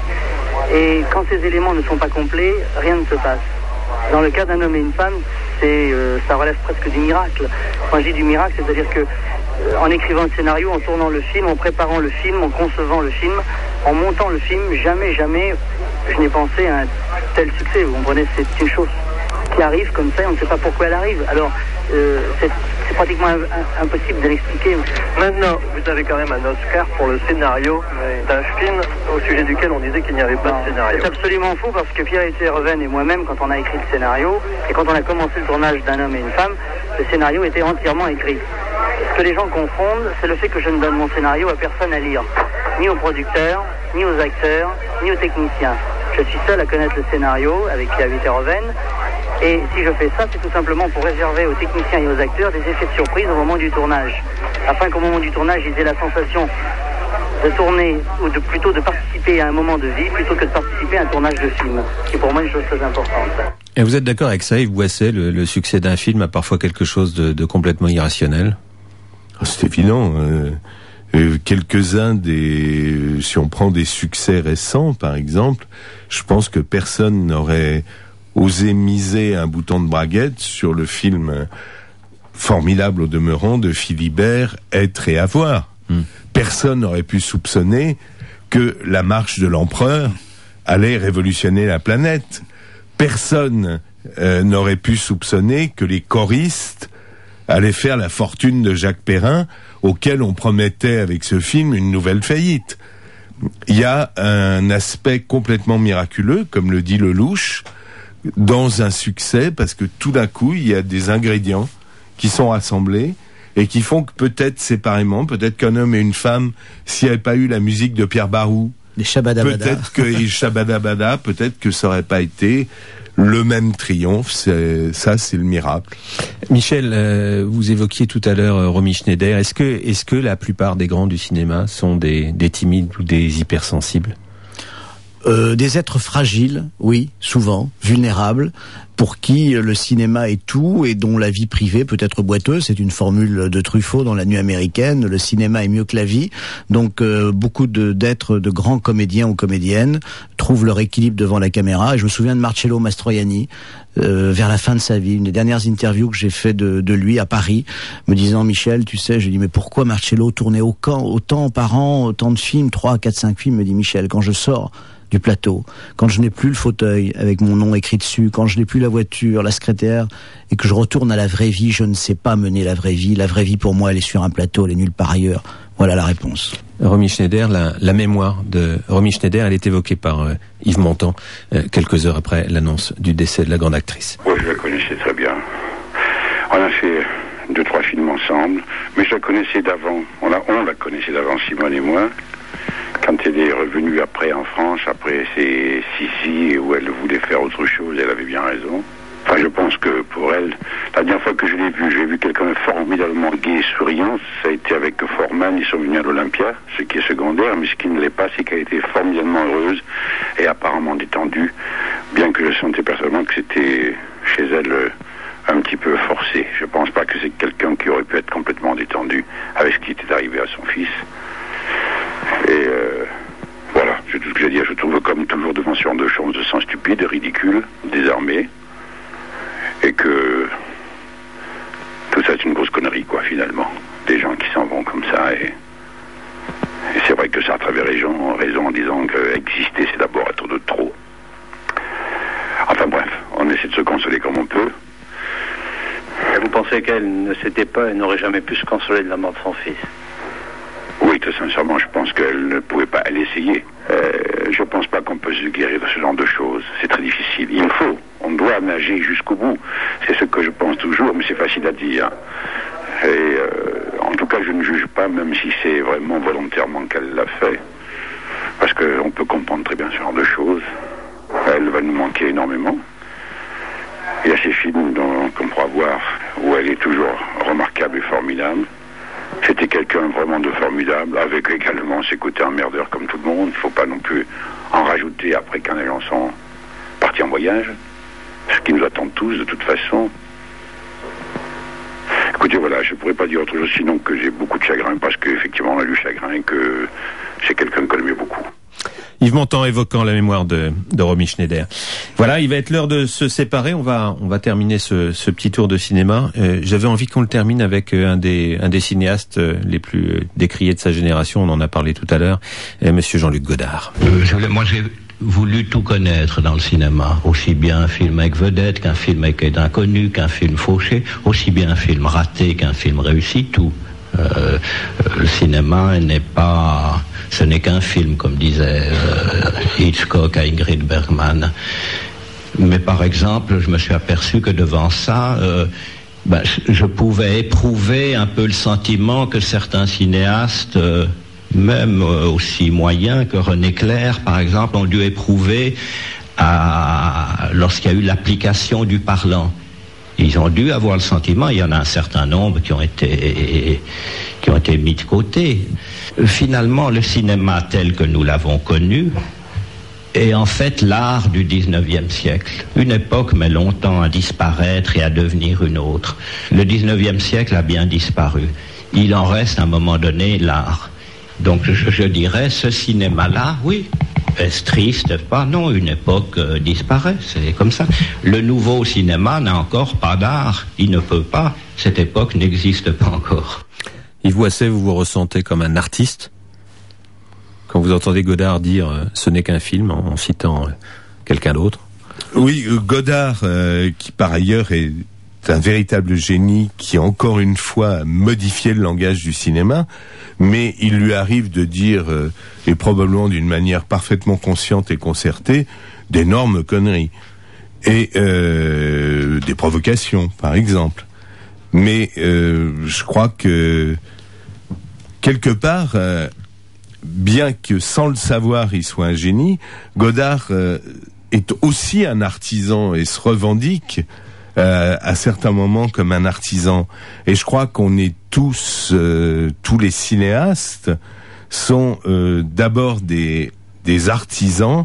Et quand ces éléments ne sont pas complets, rien ne se passe. Dans le cas d'un homme et une femme, c'est, euh, ça relève presque du miracle. Quand je dis du miracle, c'est-à-dire que euh, en écrivant le scénario, en tournant le film, en préparant le film, en concevant le film, en montant le film, jamais, jamais, je n'ai pensé à un tel succès. Vous comprenez, c'est une chose qui arrive comme ça, et on ne sait pas pourquoi elle arrive. Alors, euh, c'est, c'est pratiquement un, un, impossible de l'expliquer. Maintenant, vous avez quand même un Oscar pour le scénario d'un film au sujet duquel on disait qu'il n'y avait pas non, de scénario. C'est absolument faux, parce que Pierre-Étienne Reven et moi-même, quand on a écrit le scénario, et quand on a commencé le tournage d'Un homme et une femme, le scénario était entièrement écrit. Ce que les gens confondent, c'est le fait que je ne donne mon scénario à personne à lire. Ni aux producteurs, ni aux acteurs, ni aux techniciens. Je suis seul à connaître le scénario avec Pierre-Étienne Reven. Et si je fais ça, c'est tout simplement pour réserver aux techniciens et aux acteurs des effets de surprise au moment du tournage. Afin qu'au moment du tournage, ils aient la sensation de tourner, ou de plutôt de participer à un moment de vie, plutôt que de participer à un tournage de film. C'est pour moi une chose très importante. Et vous êtes d'accord avec ça, Yves Boisset, le, le succès d'un film a parfois quelque chose de, de complètement irrationnel? C'est évident. Euh, euh, quelques-uns des... Si on prend des succès récents, par exemple, je pense que personne n'aurait osé miser un bouton de braguette sur le film formidable au demeurant de Philibert, Être et avoir. Mm. Personne n'aurait pu soupçonner que la marche de l'empereur allait révolutionner la planète. Personne euh, n'aurait pu soupçonner que les choristes allaient faire la fortune de Jacques Perrin, auquel on promettait avec ce film une nouvelle faillite. Il y a un aspect complètement miraculeux, comme le dit Lelouch, dans un succès, parce que tout d'un coup, il y a des ingrédients qui sont rassemblés et qui font que peut-être séparément, peut-être qu'un homme et une femme, s'il n'y avait pas eu la musique de Pierre Barou, les Shabadabada, peut-être que Shabadabada, peut-être que ça n'aurait pas été le même triomphe. C'est, ça, c'est le miracle. Michel, euh, vous évoquiez tout à l'heure euh, Romy Schneider. Est-ce que, est-ce que la plupart des grands du cinéma sont des, des timides ou des hypersensibles? Euh, des êtres fragiles, oui, souvent, vulnérables, pour qui le cinéma est tout et dont la vie privée peut être boiteuse. C'est une formule de Truffaut dans La Nuit américaine. Le cinéma est mieux que la vie. Donc euh, beaucoup de, d'êtres, de grands comédiens ou comédiennes trouvent leur équilibre devant la caméra. Et je me souviens de Marcello Mastroianni, euh, vers la fin de sa vie, une des dernières interviews que j'ai fait de, de lui à Paris, me disant, Michel, tu sais, je dis, mais pourquoi Marcello tournait autant, autant par an, autant de films, trois, quatre, cinq films, me dit Michel, quand je sors du plateau, quand je n'ai plus le fauteuil avec mon nom écrit dessus, quand je n'ai plus la voiture, la secrétaire, et que je retourne à la vraie vie, je ne sais pas mener la vraie vie. La vraie vie, pour moi, elle est sur un plateau, elle est nulle part ailleurs. Voilà la réponse. Romy Schneider, la, la mémoire de Romy Schneider, elle est évoquée par euh, Yves Montand, euh, quelques heures après l'annonce du décès de la grande actrice. Oui, je la connaissais très bien. On a fait deux, trois films ensemble, mais je la connaissais d'avant. On, a, on la connaissait d'avant, Simone et moi. Quand elle est revenue après en France, après ses Sissi, où elle voulait faire autre chose, elle avait bien raison. Enfin, je pense que pour elle, la dernière fois que je l'ai vue, j'ai vu quelqu'un de formidablement gai et souriant. Ça a été avec Foreman, ils sont venus à l'Olympia, ce qui est secondaire, mais ce qui ne l'est pas, c'est qu'elle était formidablement heureuse et apparemment détendue, bien que je sentais personnellement que c'était chez elle un petit peu forcé. Je pense pas que c'est quelqu'un qui aurait pu être complètement détendu avec ce qui était arrivé à son fils. Et euh, voilà, c'est tout ce que j'ai à dire. Je trouve comme toujours devant ce genre de choses de sens stupide, ridicule, désarmé, et que tout ça c'est une grosse connerie, quoi, finalement. Des gens qui s'en vont comme ça, et, et c'est vrai que Sartre avait raison, raison en disant que exister c'est d'abord être de trop. Enfin bref, on essaie de se consoler comme on peut. Et vous pensez qu'elle ne s'était pas et n'aurait jamais pu se consoler de la mort de son fils? Oui, très sincèrement, je pense qu'elle ne pouvait pas l'essayer. Euh, je ne pense pas qu'on peut se guérir de ce genre de choses. C'est très difficile. Il faut, on doit nager jusqu'au bout. C'est ce que je pense toujours, mais c'est facile à dire. Et euh, en tout cas, je ne juge pas, même si c'est vraiment volontairement qu'elle l'a fait. Parce qu'on peut comprendre très bien ce genre de choses. Elle va nous manquer énormément. Il y a ces films dont, qu'on pourra voir où elle est toujours remarquable et formidable. C'était quelqu'un vraiment de formidable, avec également ses côtés emmerdeurs comme tout le monde. Il ne faut pas non plus en rajouter après quand les gens sont partis en voyage. Ce qui nous attend tous de toute façon. Écoutez, voilà, je ne pourrais pas dire autre chose sinon que j'ai beaucoup de chagrin, parce qu'effectivement on a du chagrin et que c'est quelqu'un qu'on aimait beaucoup. Yves Montand évoquant la mémoire de, de Romy Schneider. Voilà, il va être l'heure de se séparer. On va, on va terminer ce, ce petit tour de cinéma. Euh, j'avais envie qu'on le termine avec un des, un des cinéastes les plus décriés de sa génération. On en a parlé tout à l'heure, euh, Monsieur Jean-Luc Godard. Euh, je voulais, moi, j'ai voulu tout connaître dans le cinéma, aussi bien un film avec vedette qu'un film avec d'inconnus, qu'un film fauché, aussi bien un film raté qu'un film réussi, tout. Euh, le cinéma n'est pas, ce n'est qu'un film, comme disait euh, Hitchcock à Ingrid Bergman. Mais par exemple, je me suis aperçu que devant ça, euh, ben, je pouvais éprouver un peu le sentiment que certains cinéastes, euh, même euh, aussi moyens que René Clair, par exemple, ont dû éprouver à, lorsqu'il y a eu l'application du parlant. Ils ont dû avoir le sentiment, il y en a un certain nombre qui ont été, qui ont été mis de côté. Finalement, le cinéma tel que nous l'avons connu est en fait l'art du dix-neuvième siècle. Une époque met longtemps à disparaître et à devenir une autre. Le dix-neuvième siècle a bien disparu. Il en reste à un moment donné l'art. Donc je, je dirais, ce cinéma-là, oui, est-ce triste? Pas, non, une époque euh, disparaît, c'est comme ça. Le nouveau cinéma n'a encore pas d'art, il ne peut pas, cette époque n'existe pas encore. Yves Boisset, vous vous ressentez comme un artiste quand vous entendez Godard dire euh, ce n'est qu'un film en, en citant euh, quelqu'un d'autre? Oui, Godard, euh, qui par ailleurs est un véritable génie, qui encore une fois a modifié le langage du cinéma, mais il lui arrive de dire, euh, et probablement d'une manière parfaitement consciente et concertée, d'énormes conneries. Et euh, des provocations, par exemple. Mais euh, je crois que, quelque part, euh, bien que sans le savoir il soit un génie, Godard euh, est aussi un artisan et se revendique Euh, à certains moments comme un artisan. Et je crois qu'on est tous, euh, tous les cinéastes sont euh, d'abord des, des artisans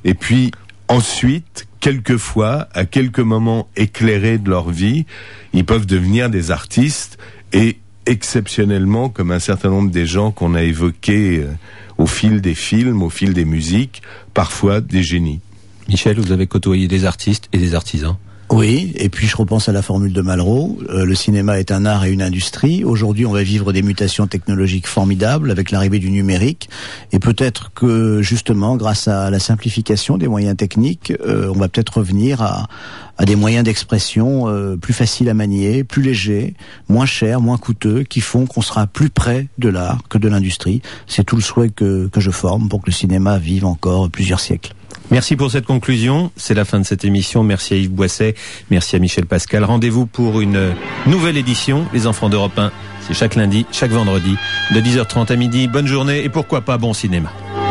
Et puis ensuite, quelquefois, à quelques moments éclairés de leur vie, ils peuvent devenir des artistes et exceptionnellement, comme un certain nombre des gens qu'on a évoqués euh, au fil des films, au fil des musiques, parfois des génies. Michel, vous avez côtoyé des artistes et des artisans. Oui, et puis je repense à la formule de Malraux, euh, le cinéma est un art et une industrie. Aujourd'hui, on va vivre des mutations technologiques formidables avec l'arrivée du numérique, et peut-être que justement, grâce à la simplification des moyens techniques, euh, on va peut-être revenir à, à des moyens d'expression euh, plus faciles à manier, plus légers, moins chers, moins coûteux, qui font qu'on sera plus près de l'art que de l'industrie. C'est tout le souhait que, que je forme pour que le cinéma vive encore plusieurs siècles. Merci pour cette conclusion. C'est la fin de cette émission. Merci à Yves Boisset. Merci à Michel Pascal. Rendez-vous pour une nouvelle édition, Les Enfants d'Europe un. C'est chaque lundi, chaque vendredi, de dix heures trente à midi. Bonne journée et pourquoi pas bon cinéma.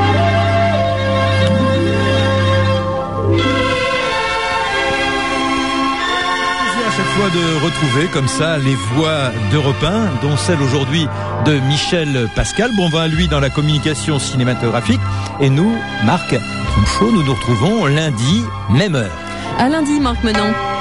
Fois de retrouver comme ça les voix d'Europe un, dont celle aujourd'hui de Michel Pascal. Bon vin à lui dans la communication cinématographique. Et nous, Marc Tronchot, nous nous retrouvons lundi, même heure. À lundi, Marc Menon.